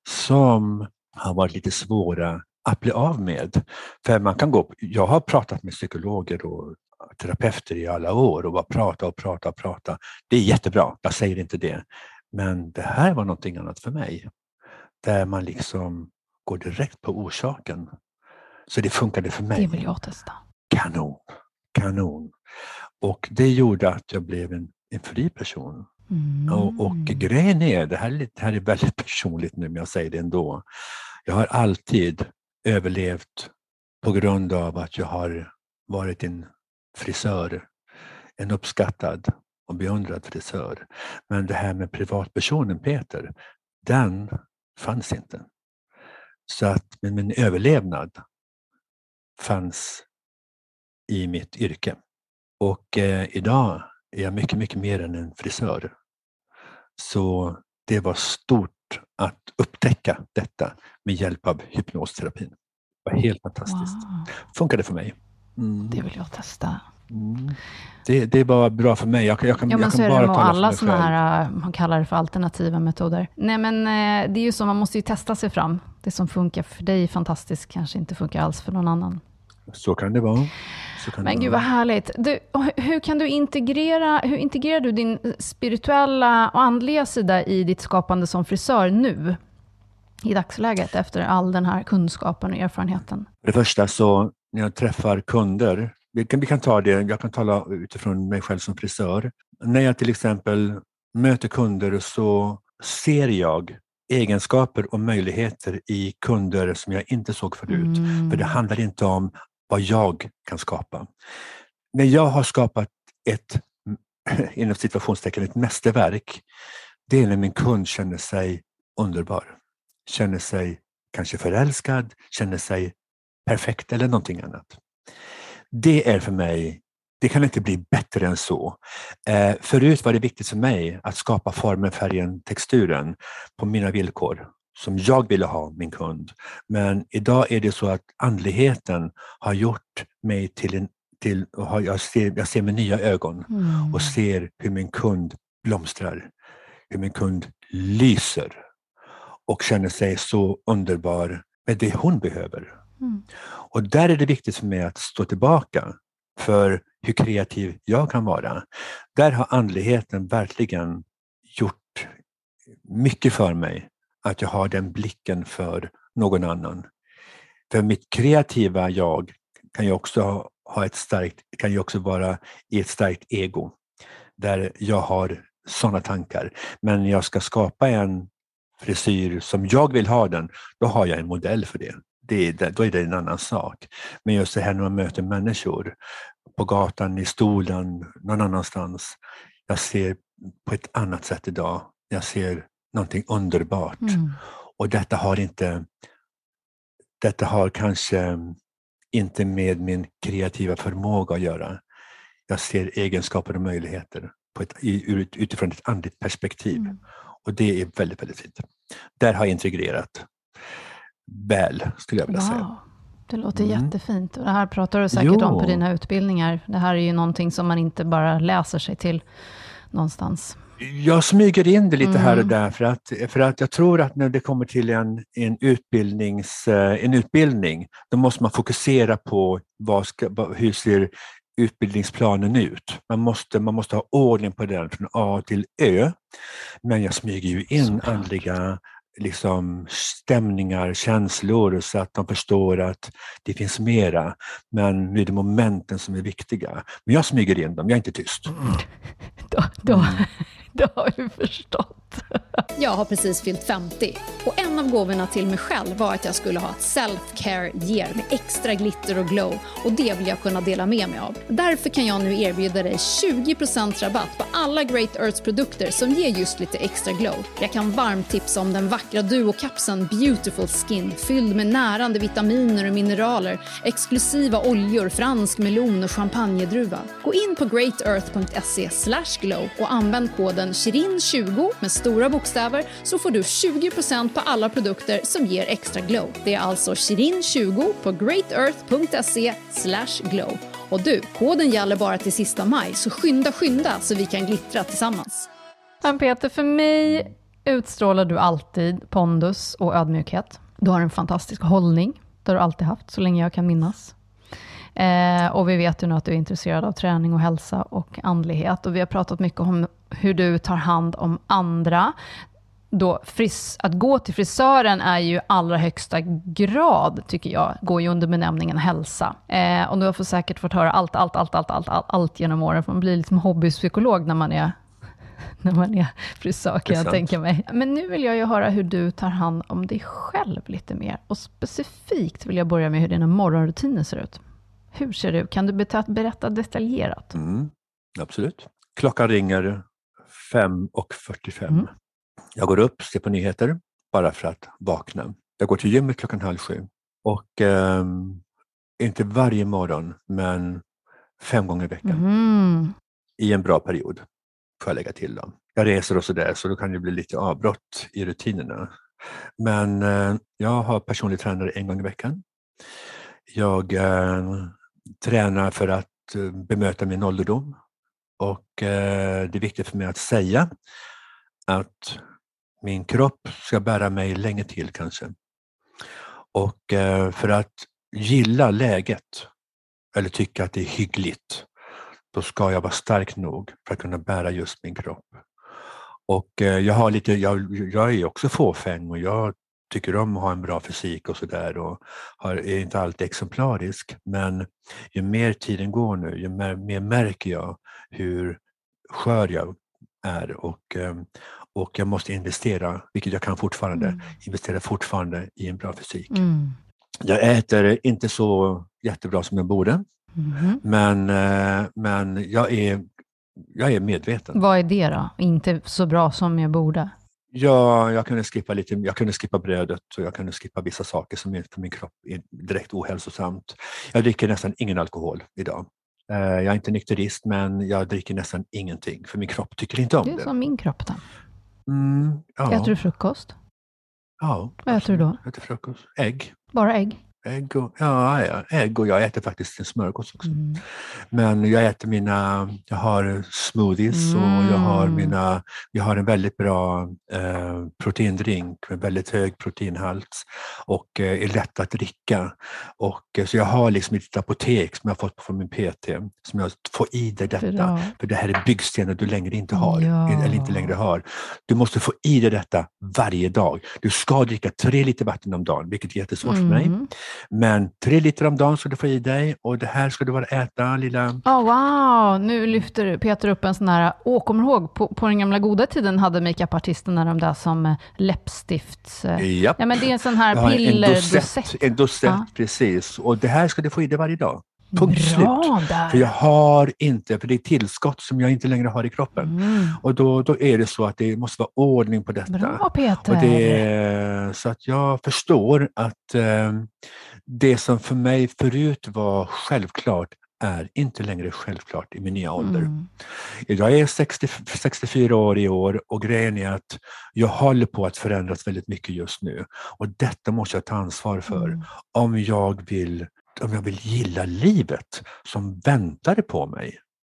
som har varit lite svåra att bli av med. För man kan gå, jag har pratat med psykologer och terapeuter i alla år och bara prata och prata och prata. Det är jättebra, jag säger inte det. Men det här var någonting annat för mig. Där man liksom går direkt på orsaken. Så det funkade för mig. Det vill jag testa. Kanon, kanon. Och det gjorde att jag blev en, en fri person. Mm. Och, och grejen är, det här, det här är väldigt personligt nu men jag säger det ändå. Jag har alltid överlevt på grund av att jag har varit en frisör. En uppskattad och beundrad frisör. Men det här med privatpersonen Peter, den fanns inte. Så att men min överlevnad fanns i mitt yrke. Och eh, idag är jag mycket, mycket mer än en frisör. Så det var stort att upptäcka detta med hjälp av hypnosterapin. Det var helt fantastiskt. Wow. Funkade för mig. Mm. Det vill jag testa. Mm. Det, det var bra för mig. Jag, jag kan, ja, men jag så kan är bara det med tala alla för mig såna här, man kallar det för alternativa metoder. Nej men det är ju så, man måste ju testa sig fram. Det som funkar för dig är fantastiskt, kanske inte funkar alls för någon annan. Så kan det vara. Så kan men det gud vara. vad härligt. Du, hur kan du integrera, hur integrerar du din spirituella och andliga sida i ditt skapande som frisör nu? I dagsläget efter all den här kunskapen och erfarenheten? För det första så när jag träffar kunder, vi kan, vi kan ta det, jag kan tala utifrån mig själv som frisör. När jag till exempel möter kunder så ser jag egenskaper och möjligheter i kunder som jag inte såg förut. Mm. För det handlar inte om vad jag kan skapa. När jag har skapat ett, inom situationstecken, ett mästerverk, det är när min kund känner sig underbar. Känner sig kanske förälskad, känner sig perfekt eller någonting annat. Det är för mig, det kan inte bli bättre än så. Eh, förut var det viktigt för mig att skapa formen, färgen, texturen på mina villkor som jag ville ha min kund. Men idag är det så att andligheten har gjort mig till en, till, och jag, ser, jag ser med nya ögon mm. och ser hur min kund blomstrar, hur min kund lyser och känner sig så underbar med det hon behöver. Mm. Och där är det viktigt för mig att stå tillbaka för hur kreativ jag kan vara. Där har andligheten verkligen gjort mycket för mig. Att jag har den blicken för någon annan. För mitt kreativa jag kan ju också ha ett starkt, kan ju också vara i ett starkt ego. Där jag har sådana tankar. Men jag ska skapa en frisyr som jag vill ha den, då har jag en modell för det. Det är det, då är det en annan sak. Men just det här när man möter människor på gatan, i stolen, någon annanstans. Jag ser på ett annat sätt idag. Jag ser någonting underbart. Mm. Och detta har inte, detta har kanske inte med min kreativa förmåga att göra. Jag ser egenskaper och möjligheter på ett, utifrån ett andligt perspektiv. Mm. Och det är väldigt, väldigt fint. Där har jag integrerat väl, skulle jag vilja wow. säga. Det låter mm. jättefint. Och det här pratar du säkert jo. om på dina utbildningar. Det här är ju någonting som man inte bara läser sig till någonstans. Jag smyger in det lite Mm. här och där för att, för att jag tror att när det kommer till en, en, utbildnings, en utbildning, då måste man fokusera på vad ska, hur ser utbildningsplanen ut. Man måste, man måste ha ordning på den från A till Ö. Men jag smyger ju in Såklart. andliga liksom, stämningar, känslor så att de förstår att det finns mera. Men nu är det momenten som är viktiga. Men jag smyger in dem, jag är inte tyst. Då, då, då har vi förstått. Jag har precis fyllt femtio och en av gåvorna till mig själv var att jag skulle ha ett self-care year med extra glitter och glow, och det vill jag kunna dela med mig av. Därför kan jag nu erbjuda dig tjugo procent rabatt på alla Great Earths produkter som ger just lite extra glow. Jag kan varmt tipsa om den vackra duokapseln Beautiful Skin, fylld med närande vitaminer och mineraler, exklusiva oljor, fransk melon och champagnedruva. Gå in på great earth punkt se slash glow och använd koden Shirin tjugo med stora bokstäver, så får du tjugo procent på alla produkter som ger extra glow. Det är alltså Shirin tjugo på great earth punkt se slash glow. Och du, koden gäller bara till sista maj, så skynda skynda så vi kan glittra tillsammans. Men Peter, för mig utstrålar du alltid pondus och ödmjukhet. Du har en fantastisk hållning, det har du alltid haft så länge jag kan minnas. Eh, och vi vet ju nu att du är intresserad av träning och hälsa och andlighet. Och vi har pratat mycket om hur du tar hand om andra. Då fris- att gå till frisören är ju allra högsta grad, tycker jag, går ju under benämningen hälsa. Eh, och du har för säkert fått höra allt, allt, allt, allt, allt, allt, allt genom åren. För man blir liksom hobbypsykolog när man är, när man är frisör, kan jag tänka mig. Men nu vill jag ju höra hur du tar hand om dig själv lite mer. Och specifikt vill jag börja med hur dina morgonrutiner ser ut. Hur ser det ut? Kan du berätta detaljerat? Mm, absolut. Klockan ringer fem och fyrtiofem. Mm. Jag går upp, ser på nyheter, bara för att vakna. Jag går till gymmet klockan halv sju. Och eh, inte varje morgon, men fem gånger i veckan. Mm. I en bra period, får jag lägga till dem. Jag reser och sådär, så då kan det bli lite avbrott i rutinerna. Men eh, jag har personlig tränare en gång i veckan. Jag eh, tränar för att eh, bemöta min ålderdom. Och eh, det är viktigt för mig att säga att min kropp ska bära mig länge till kanske. Och eh, för att gilla läget eller tycka att det är hyggligt, då ska jag vara stark nog för att kunna bära just min kropp. Och eh, jag har lite, jag, jag är också fåfäng och jag tycker om att ha en bra fysik och sådär och har, är inte alltid exemplarisk. Men ju mer tiden går nu, ju mer, mer märker jag hur skör jag är och, och jag måste investera, vilket jag kan fortfarande, mm. investera fortfarande i en bra fysik. Mm. Jag äter inte så jättebra som jag borde, mm. men, men jag, är, jag är medveten. Vad är det då? Inte så bra som jag borde? Ja, jag kunde skippa lite, jag kunde skippa brödet och jag kunde skippa vissa saker som är för min kropp är direkt ohälsosamt. Jag dricker nästan ingen alkohol idag. Jag är inte nykterist, men jag dricker nästan ingenting för min kropp tycker inte om det. Det är som min kropp då. Mm, ja. Äter du frukost? Ja. Vad äter du då? Jag äter frukost. Ägg. Bara ägg? Ägg och, ja, ja, ägg och jag äter faktiskt en smörgås också. Mm. Men jag äter mina, jag har smoothies mm. och jag har mina, jag har en väldigt bra eh, proteindrink med väldigt hög proteinhalt och eh, är lätt att dricka. Och, eh, så jag har liksom ett apotek som jag har fått från min P T som jag får i dig detta. Bra. För det här är byggstenar du längre inte har, ja. eller inte längre har. Du måste få i dig detta varje dag. Du ska dricka tre liter vatten om dagen, vilket är jättesvårt mm. för mig. Men tre liter om dagen ska du få i dig och det här ska du bara äta, lilla... Oh, wow, nu lyfter Peter upp en sån här... Åh, kommer du ihåg? På, på den gamla goda tiden hade makeup-artisterna de där som läppstift. Japp. Ja, men det är en sån här pillerdosett. En dosett, ja. Precis. Och det här ska du få i dig varje dag. Punkt slut. För jag har inte, för det är tillskott som jag inte längre har i kroppen. Mm. Och då, då är det så att det måste vara ordning på detta. Bra, Peter. Och det, så att jag förstår att eh, det som för mig förut var självklart är inte längre självklart i min nya ålder. Mm. Jag är sextio, sextiofyra år i år och grejen är att jag håller på att förändras väldigt mycket just nu. Och detta måste jag ta ansvar för mm. om jag vill om jag vill gilla livet som väntade på mig.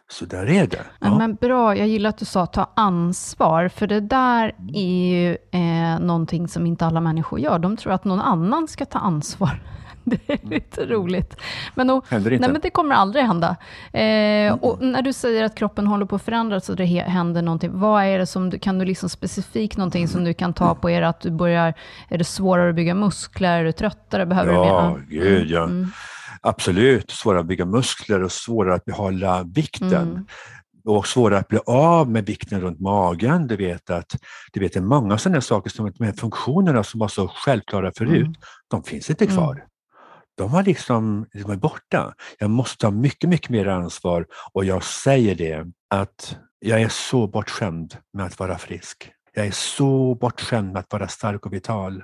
Så där är det. Ja. Ja, men bra, jag gillar att du sa ta ansvar, för det där är ju eh, någonting som inte alla människor gör. De tror att någon annan ska ta ansvar. Det är lite mm. roligt. Men, och, händer inte. Nej, men det kommer aldrig hända. Eh, mm. Och när du säger att kroppen håller på att förändras och det händer någonting, vad är det som du, kan du liksom specifikt någonting mm. som du kan ta på? Är det att du börjar, är det svårare att bygga muskler? Är du tröttare? Behöver ja, du mer? gud ja. Mm. Absolut, svårare att bygga muskler och svårare att behålla vikten. Mm. Och svårare att bli av med vikten runt magen. Du vet att det vet är många sådana saker som de här funktionerna som var så självklara förut, mm. de finns inte kvar. Mm. De har liksom, de är borta. Jag måste ha mycket, mycket mer ansvar, och jag säger det att jag är så bortskämd med att vara frisk. Jag är så bortskämd med att vara stark och vital.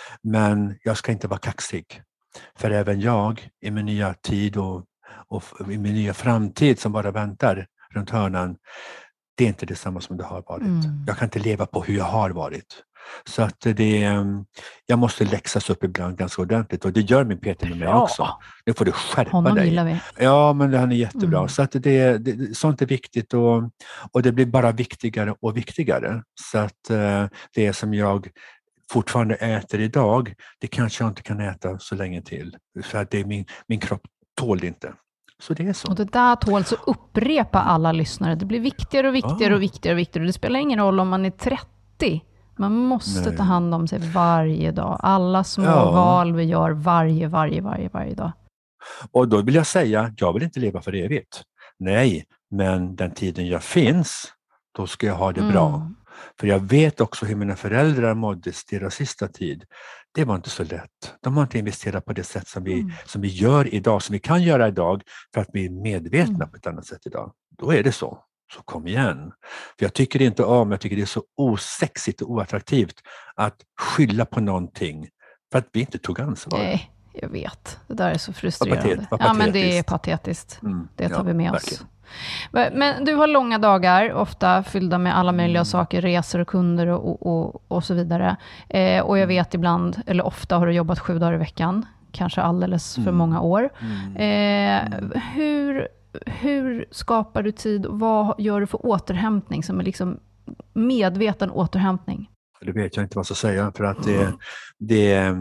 Men jag ska inte vara kaxig. För även jag i min nya tid och, och i min nya framtid som bara väntar runt hörnan, det är inte detsamma som det har varit. Mm. Jag kan inte leva på hur jag har varit. Så att det, jag måste läxas upp ibland ganska ordentligt, och det gör min Peter med mig ja. också. Nu får du skärpa Honom dig. Gillar vi. Ja, men han är jättebra. Mm. Så att det, det, sånt är viktigt, och, och det blir bara viktigare och viktigare. Så att uh, det som jag fortfarande äter idag, det kanske jag inte kan äta så länge till. För att det är min, min kropp tål det inte. Så det är så. Och det där tål så upprepa alla lyssnare. Det blir viktigare och viktigare ah. och viktigare och viktigare. Det spelar ingen roll om man är trettio. Man måste Nej. ta hand om sig varje dag. Alla små ja. val vi gör varje, varje, varje, varje dag. Och då vill jag säga, jag vill inte leva för evigt. Nej, men den tiden jag finns, då ska jag ha det mm. bra. För jag vet också hur mina föräldrar mådde deras sista tid. Det var inte så lätt. De har inte investerat på det sätt som vi, mm. som vi gör idag, som vi kan göra idag, för att vi är medvetna mm. på ett annat sätt idag. Då är det så. Så kom igen. För jag tycker inte om, jag tycker det är så osexigt och oattraktivt att skylla på någonting för att vi inte tog ansvar. Nej, jag vet. Det där är så frustrerande. Patet, ja, men det är patetiskt. Mm, det tar ja, vi med verkligen. oss. Men du har långa dagar, ofta fyllda med alla möjliga mm. saker, resor och kunder och, och, och så vidare. Eh, och jag vet ibland, eller ofta har du jobbat sju dagar i veckan. Kanske alldeles för mm. många år. Mm. Eh, hur... Hur skapar du tid och vad gör du för återhämtning som är liksom medveten återhämtning? Det vet jag inte vad jag ska säga, för att det, det,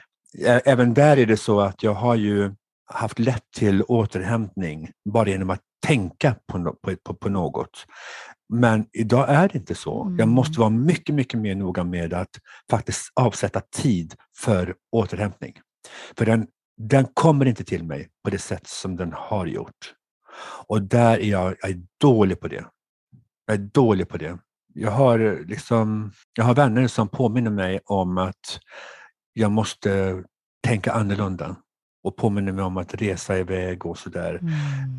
även där är det så att jag har ju haft lätt till återhämtning bara genom att tänka på, på, på något. Men idag är det inte så. Mm. Jag måste vara mycket, mycket mer noga med att faktiskt avsätta tid för återhämtning. För den, den kommer inte till mig på det sätt som den har gjort. Och där är jag, jag är dålig på det. Jag är dålig på det. Jag har, liksom, jag har vänner som påminner mig om att jag måste tänka annorlunda. Och påminner mig om att resa iväg och sådär. Mm.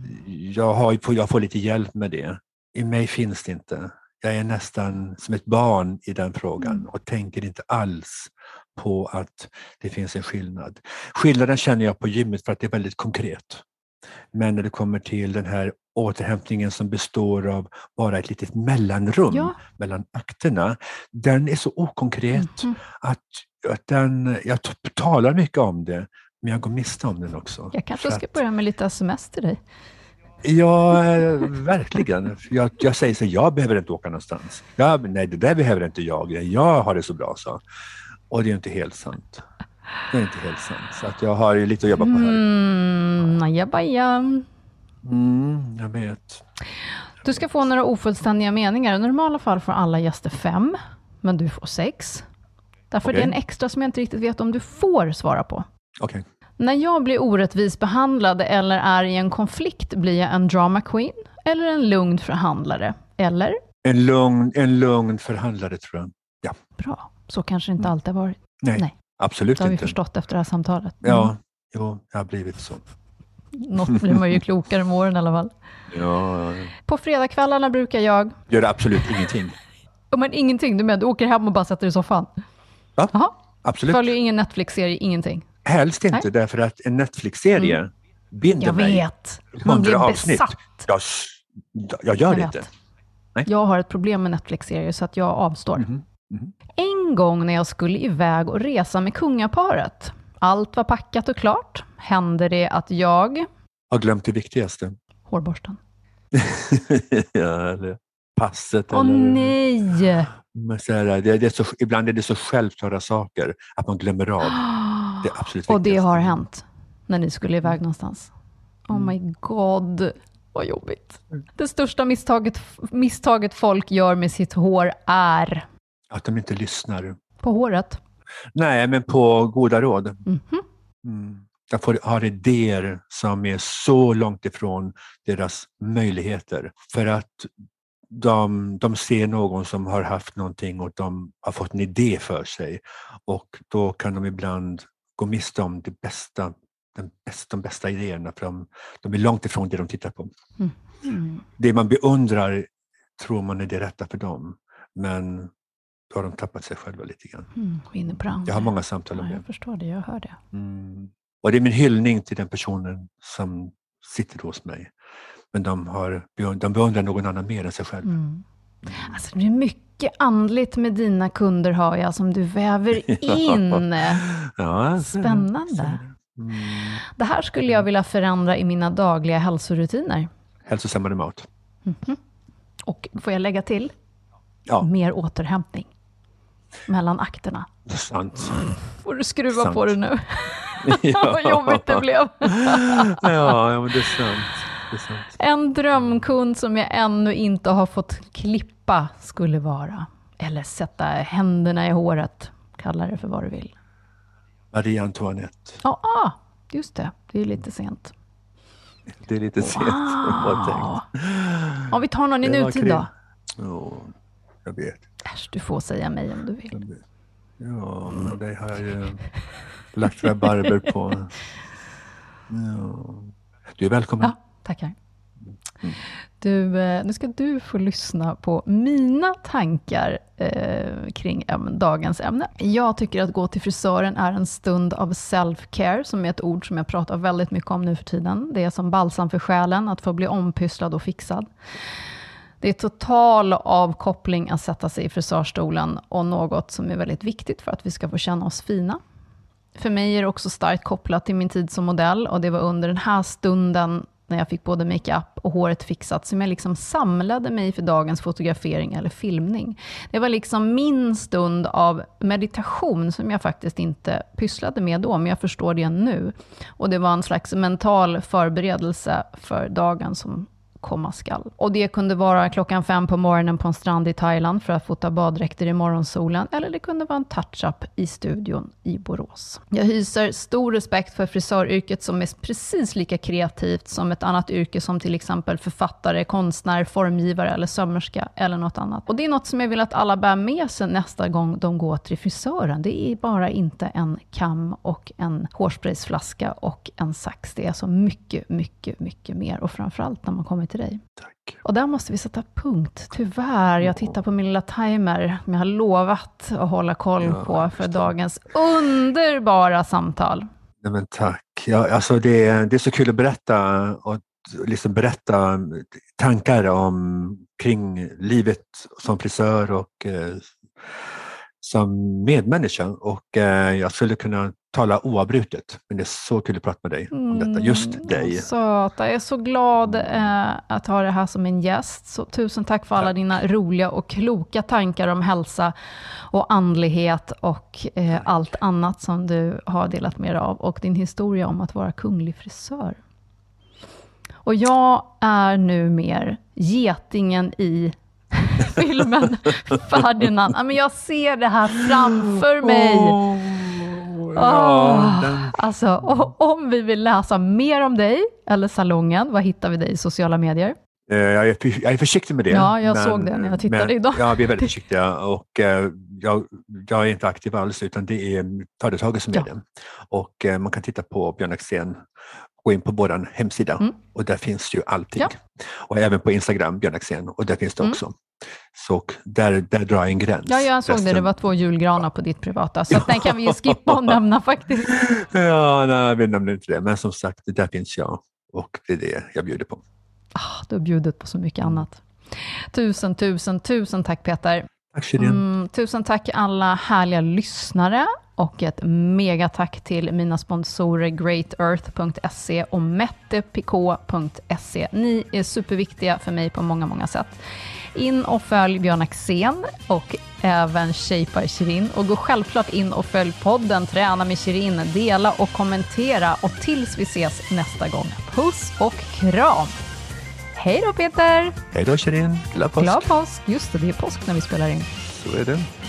Jag, har, jag får lite hjälp med det. I mig finns det inte. Jag är nästan som ett barn i den frågan. Mm. Och tänker inte alls på att det finns en skillnad. Skillnaden känner jag på gymmet för att det är väldigt konkret. Men när det kommer till den här återhämtningen som består av bara ett litet mellanrum ja. mellan akterna, den är så okonkret mm. att, att den, jag talar mycket om det, men jag går miste om den också. Jag kanske ska att, börja med lite sms till dig. Ja, verkligen. Jag, jag säger så, jag behöver inte åka någonstans. Jag, nej, det där behöver inte jag. Jag har det så bra så. Och det är inte helt sant. Det är inte helt sant. Så att jag har ju lite att jobba på här. Mm, ajabaja. Mm, jag vet. Du ska få några ofullständiga meningar. I normala fall får alla gäster fem, men du får sex. Därför okay. Det är en extra som jag inte riktigt vet om du får svara på. Okej. Okay. När jag blir orättvis behandlad eller är i en konflikt, blir jag en drama queen eller en lugn förhandlare? Eller? En lugn, en lugn förhandlare tror jag. Ja. Bra. Så kanske det inte alltid har varit. Nej. Nej. Absolut inte. Det har vi förstått efter det här samtalet. Mm. Ja, jo, jag har blivit så. Något blir man ju klokare med åren i alla fall. Ja, ja. På fredagskvällarna brukar jag... Gör absolut ingenting. Oh, men ingenting, du med? Du åker hem och bara sätter dig i soffan? Ja, Aha. absolut. Följer ingen Netflix-serie, ingenting? Helst inte, Nej. därför att en Netflix-serie mm. binder jag mig. Jag vet, man blir avsnitt. besatt. Jag, jag gör jag det inte. Nej. Jag har ett problem med Netflix-serier så att jag avstår. Mm-hmm. Mm. En gång när jag skulle iväg och resa med kungaparet, allt var packat och klart, hände det att jag har glömt det viktigaste. Hårborsten. Ja, eller passet. Åh eller, nej! Men så här, det, det är så, ibland är det så självklara saker att man glömmer av det absolut Och det viktigaste. har hänt när ni skulle iväg någonstans. Oh Mm. my god, vad jobbigt. Det största misstaget, misstaget folk gör med sitt hår är... Att de inte lyssnar. På håret? Nej, men på goda råd. Mm-hmm. Mm. De får, har idéer som är så långt ifrån deras möjligheter. För att de, de ser någon som har haft någonting och de har fått en idé för sig. Och då kan de ibland gå miste om det bästa, den bästa, de bästa idéerna. För de, de är långt ifrån det de tittar på. Mm. Mm. Det man beundrar tror man är det rätta för dem. Men då har de tappat sig själva lite grann. Mm. Inne på andra. Jag har många samtal om ja, det. Jag förstår det, jag hör det. Mm. Och det är min hyllning till den personen som sitter hos mig. Men de, har, de beundrar någon annan mer än sig själv. Mm. Alltså det är mycket andligt med dina kunder har jag som du väver in. Ja, spännande. Mm. Det här skulle jag vilja förändra i mina dagliga hälsorutiner. Hälsosammare mat. Mm-hmm. Och får jag lägga till? Ja. Mer återhämtning. Mellan akterna. Det är sant. Får du skruva sant. på det nu? Ja. Vad jobbigt det blev. ja, ja, men det är sant. Det är sant. En drömkund som jag ännu inte har fått klippa skulle vara. Eller sätta händerna i håret. Kalla det för vad du vill. Marie Antoinette. Ja, ah, just det. Det är lite sent. Det är lite sent. Wow. Ja, vi tar någon i Det var nutid kring- då. Ja, jag vet. Äsch, du får säga mig om du vill. Ja, men det har jag ju lagt rabarber på. Ja. Du är välkommen. Ja, tackar. Du, eh, nu ska du få lyssna på mina tankar eh, kring äm- dagens ämne. Jag tycker att gå till frisören är en stund av self-care, som är ett ord som jag pratar väldigt mycket om nu för tiden. Det är som balsam för själen, att få bli ompysslad och fixad. Det är total avkoppling att sätta sig i frisörstolen och något som är väldigt viktigt för att vi ska få känna oss fina. För mig är det också starkt kopplat till min tid som modell, och det var under den här stunden när jag fick både makeup och håret fixat som jag liksom samlade mig för dagens fotografering eller filmning. Det var liksom min stund av meditation som jag faktiskt inte pysslade med då, men jag förstår det nu. Och det var en slags mental förberedelse för dagen som komma skall. Och det kunde vara klockan fem på morgonen på en strand i Thailand för att fota baddräkter i morgonsolen, eller det kunde vara en touch-up i studion i Borås. Jag hyser stor respekt för frisöryrket som är precis lika kreativt som ett annat yrke som till exempel författare, konstnär, formgivare eller sömmerska eller något annat. Och det är något som jag vill att alla bär med sig nästa gång de går till frisören. Det är bara inte en kam och en hårspraysflaska och en sax. Det är så mycket, mycket, mycket mer, och framförallt när man kommer till dig. Tack. Och där måste vi sätta punkt. Tyvärr, jag tittar på min lilla timer som jag har lovat att hålla koll Ja, på för dagens underbara samtal. Nej, men tack. Ja, alltså det, är, det är så kul att berätta och liksom berätta tankar om kring livet som frisör och eh, som medmänniska. Och eh, jag skulle kunna tala oavbrutet, men det är så kul att prata med dig om detta. Just Mm, dig. Söta. Jag är så glad eh, att ha det här som en gäst. Så tusen tack för alla Tack. dina roliga och kloka tankar om hälsa och andlighet och eh, allt annat som du har delat med dig av. Och din historia om att vara kunglig frisör. Och jag är nu mer getingen i filmen Ferdinand. Ja, men jag ser det här framför mig. Ja, Åh, den, alltså, och om vi vill läsa mer om dig eller salongen, vad hittar vi dig i sociala medier? eh, jag, är, för- jag är försiktig med det. Ja, jag såg det när jag tittade men, idag. Ja, vi är väldigt försiktiga och eh, jag, jag är inte aktiv alls, utan det är företaget som Ja. är det. Och eh, man kan titta på Björn Axén, gå in på vår hemsida Mm. och där finns ju allting. Ja. Och även på Instagram, Björn Axén, och där finns det Mm. också. Så där, där drar jag en gräns. Ja, jag såg det. Resten- Det var två julgranar på ditt privata. Så att den kan vi ju skippa och nämna faktiskt. Ja, nej, vi nämner inte det. Men som sagt, där finns jag och det är det jag bjuder på. Ah, du har bjudit på så mycket annat. Tusen, tusen, tusen tack Peter. Tack Shirin. Mm, tusen tack alla härliga lyssnare. Och ett mega tack till mina sponsorer great earth punkt se och mettepk punkt se. Ni är superviktiga för mig på många, många sätt. In och följ Björn Axén och även Shapear Shirin. Och gå självklart in och följ podden Träna med Shirin. Dela och kommentera. Och tills vi ses nästa gång. Puss och kram! Hej då Peter! Hej då Shirin! Glad påsk! Glad påsk! Just det, det är påsk när vi spelar in. Så är det.